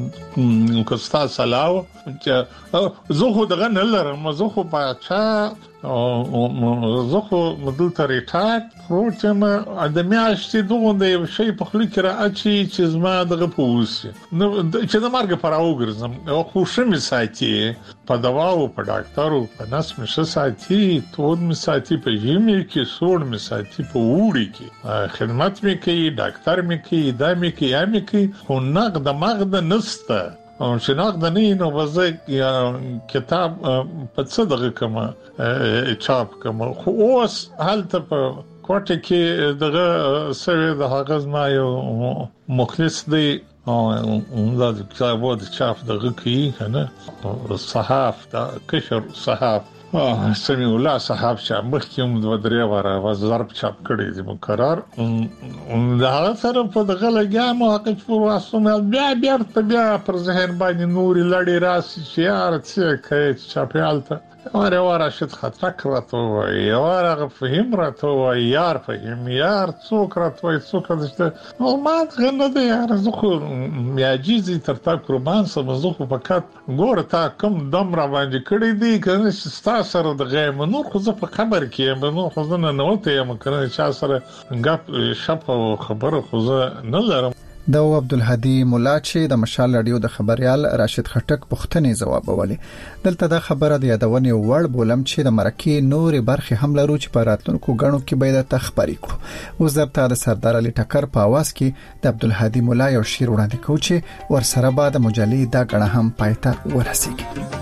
دغه کوستا سلاو چې زه خو دغه نه لرم زه خو په چا او زه خو دلته ریټایرډ پروت یم د میاشتې دغه د یو شی په خلی کې راځي چې زما دغه پوسي نو چې د مرګ پر اوګرزم او خوشی می ساتي په دواو په ډاکټرو په نس می ساتي تود می ساتي په جیمي کې سوړ می ساتي په وړي کې خدمت می کوي ډاکټر می کوي دا می کوي یا می کوي خو نقد مغد نسته او چې نقد نه نو وځي کتاب په څه دغه کومه چاپ کومه خو اوس هلته په کوټه کې دغه سوي د هغه ما یو مخلص دی او دا کتابو د چاپ دغه کوي کنه صحاف دا کشر صحاف سمي الله صاحب چې مخکوم د درې واره وزارت چاپ کړی دی مقرر دا هغه سره په دغه لګیا مو حق په واسطه بیا بیا بیا پر ذهن باندې نور لړی راسي چې یار څه کوي چاپیالته واره واره شت خطر کړو یو هغه فهم راته وای یار فهم یار څوک راته وای څوک دشته او ما غنه دی یار زه خو میاجیزي تر تا قربان سم زه خو فقط ګور تا کوم دم را باندې کړی دی کنه چې سره د غیم نو خو زه په خبر کې نو خو زه نه نوته یم کنه چې سره غپ شپ خبره خو زه نه لرم د عبدالهادي مولا چې د مشال رادیو د خبريال راشد خټک پښتنې جواب ولې دلته د خبره د یادونې وړ بولم چې د مرکې نورې برخې هم لرو چې په راتلونکو غنو کې به د تخبري کړو وزارت د سردار علي ټکر په आवाज کې د عبدالهادي مولا یو شعر وړاندې کوي چې ورسره بعد مجلې دا غړه هم پایته ورسیږي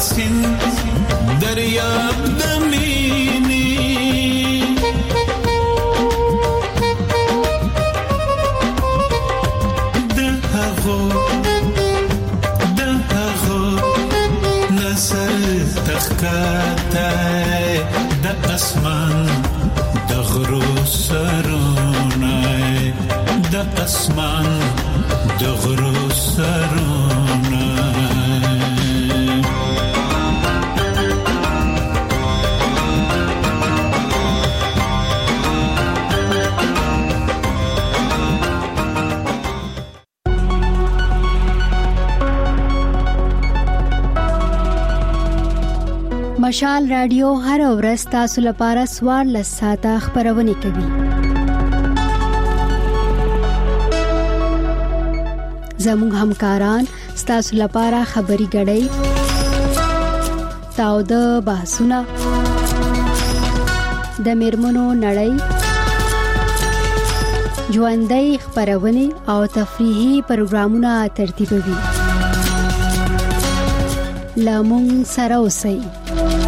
سیند دریاب د مینې د هغو د هغو نظر تخکاته د اسمان د غرو سرونه د اسمان د غرو سرونه مشال رادیو هر ورځ تاسو لپاره سوار لساته خبرونه کوي. زموږ همکاران تاسو لپاره خبري غړي تاو د بحثونه د میرمنو نړۍ ژوندۍ خبرونه او تفریحي پروګرامونه ترتیبوي. لامون سره اوسئ.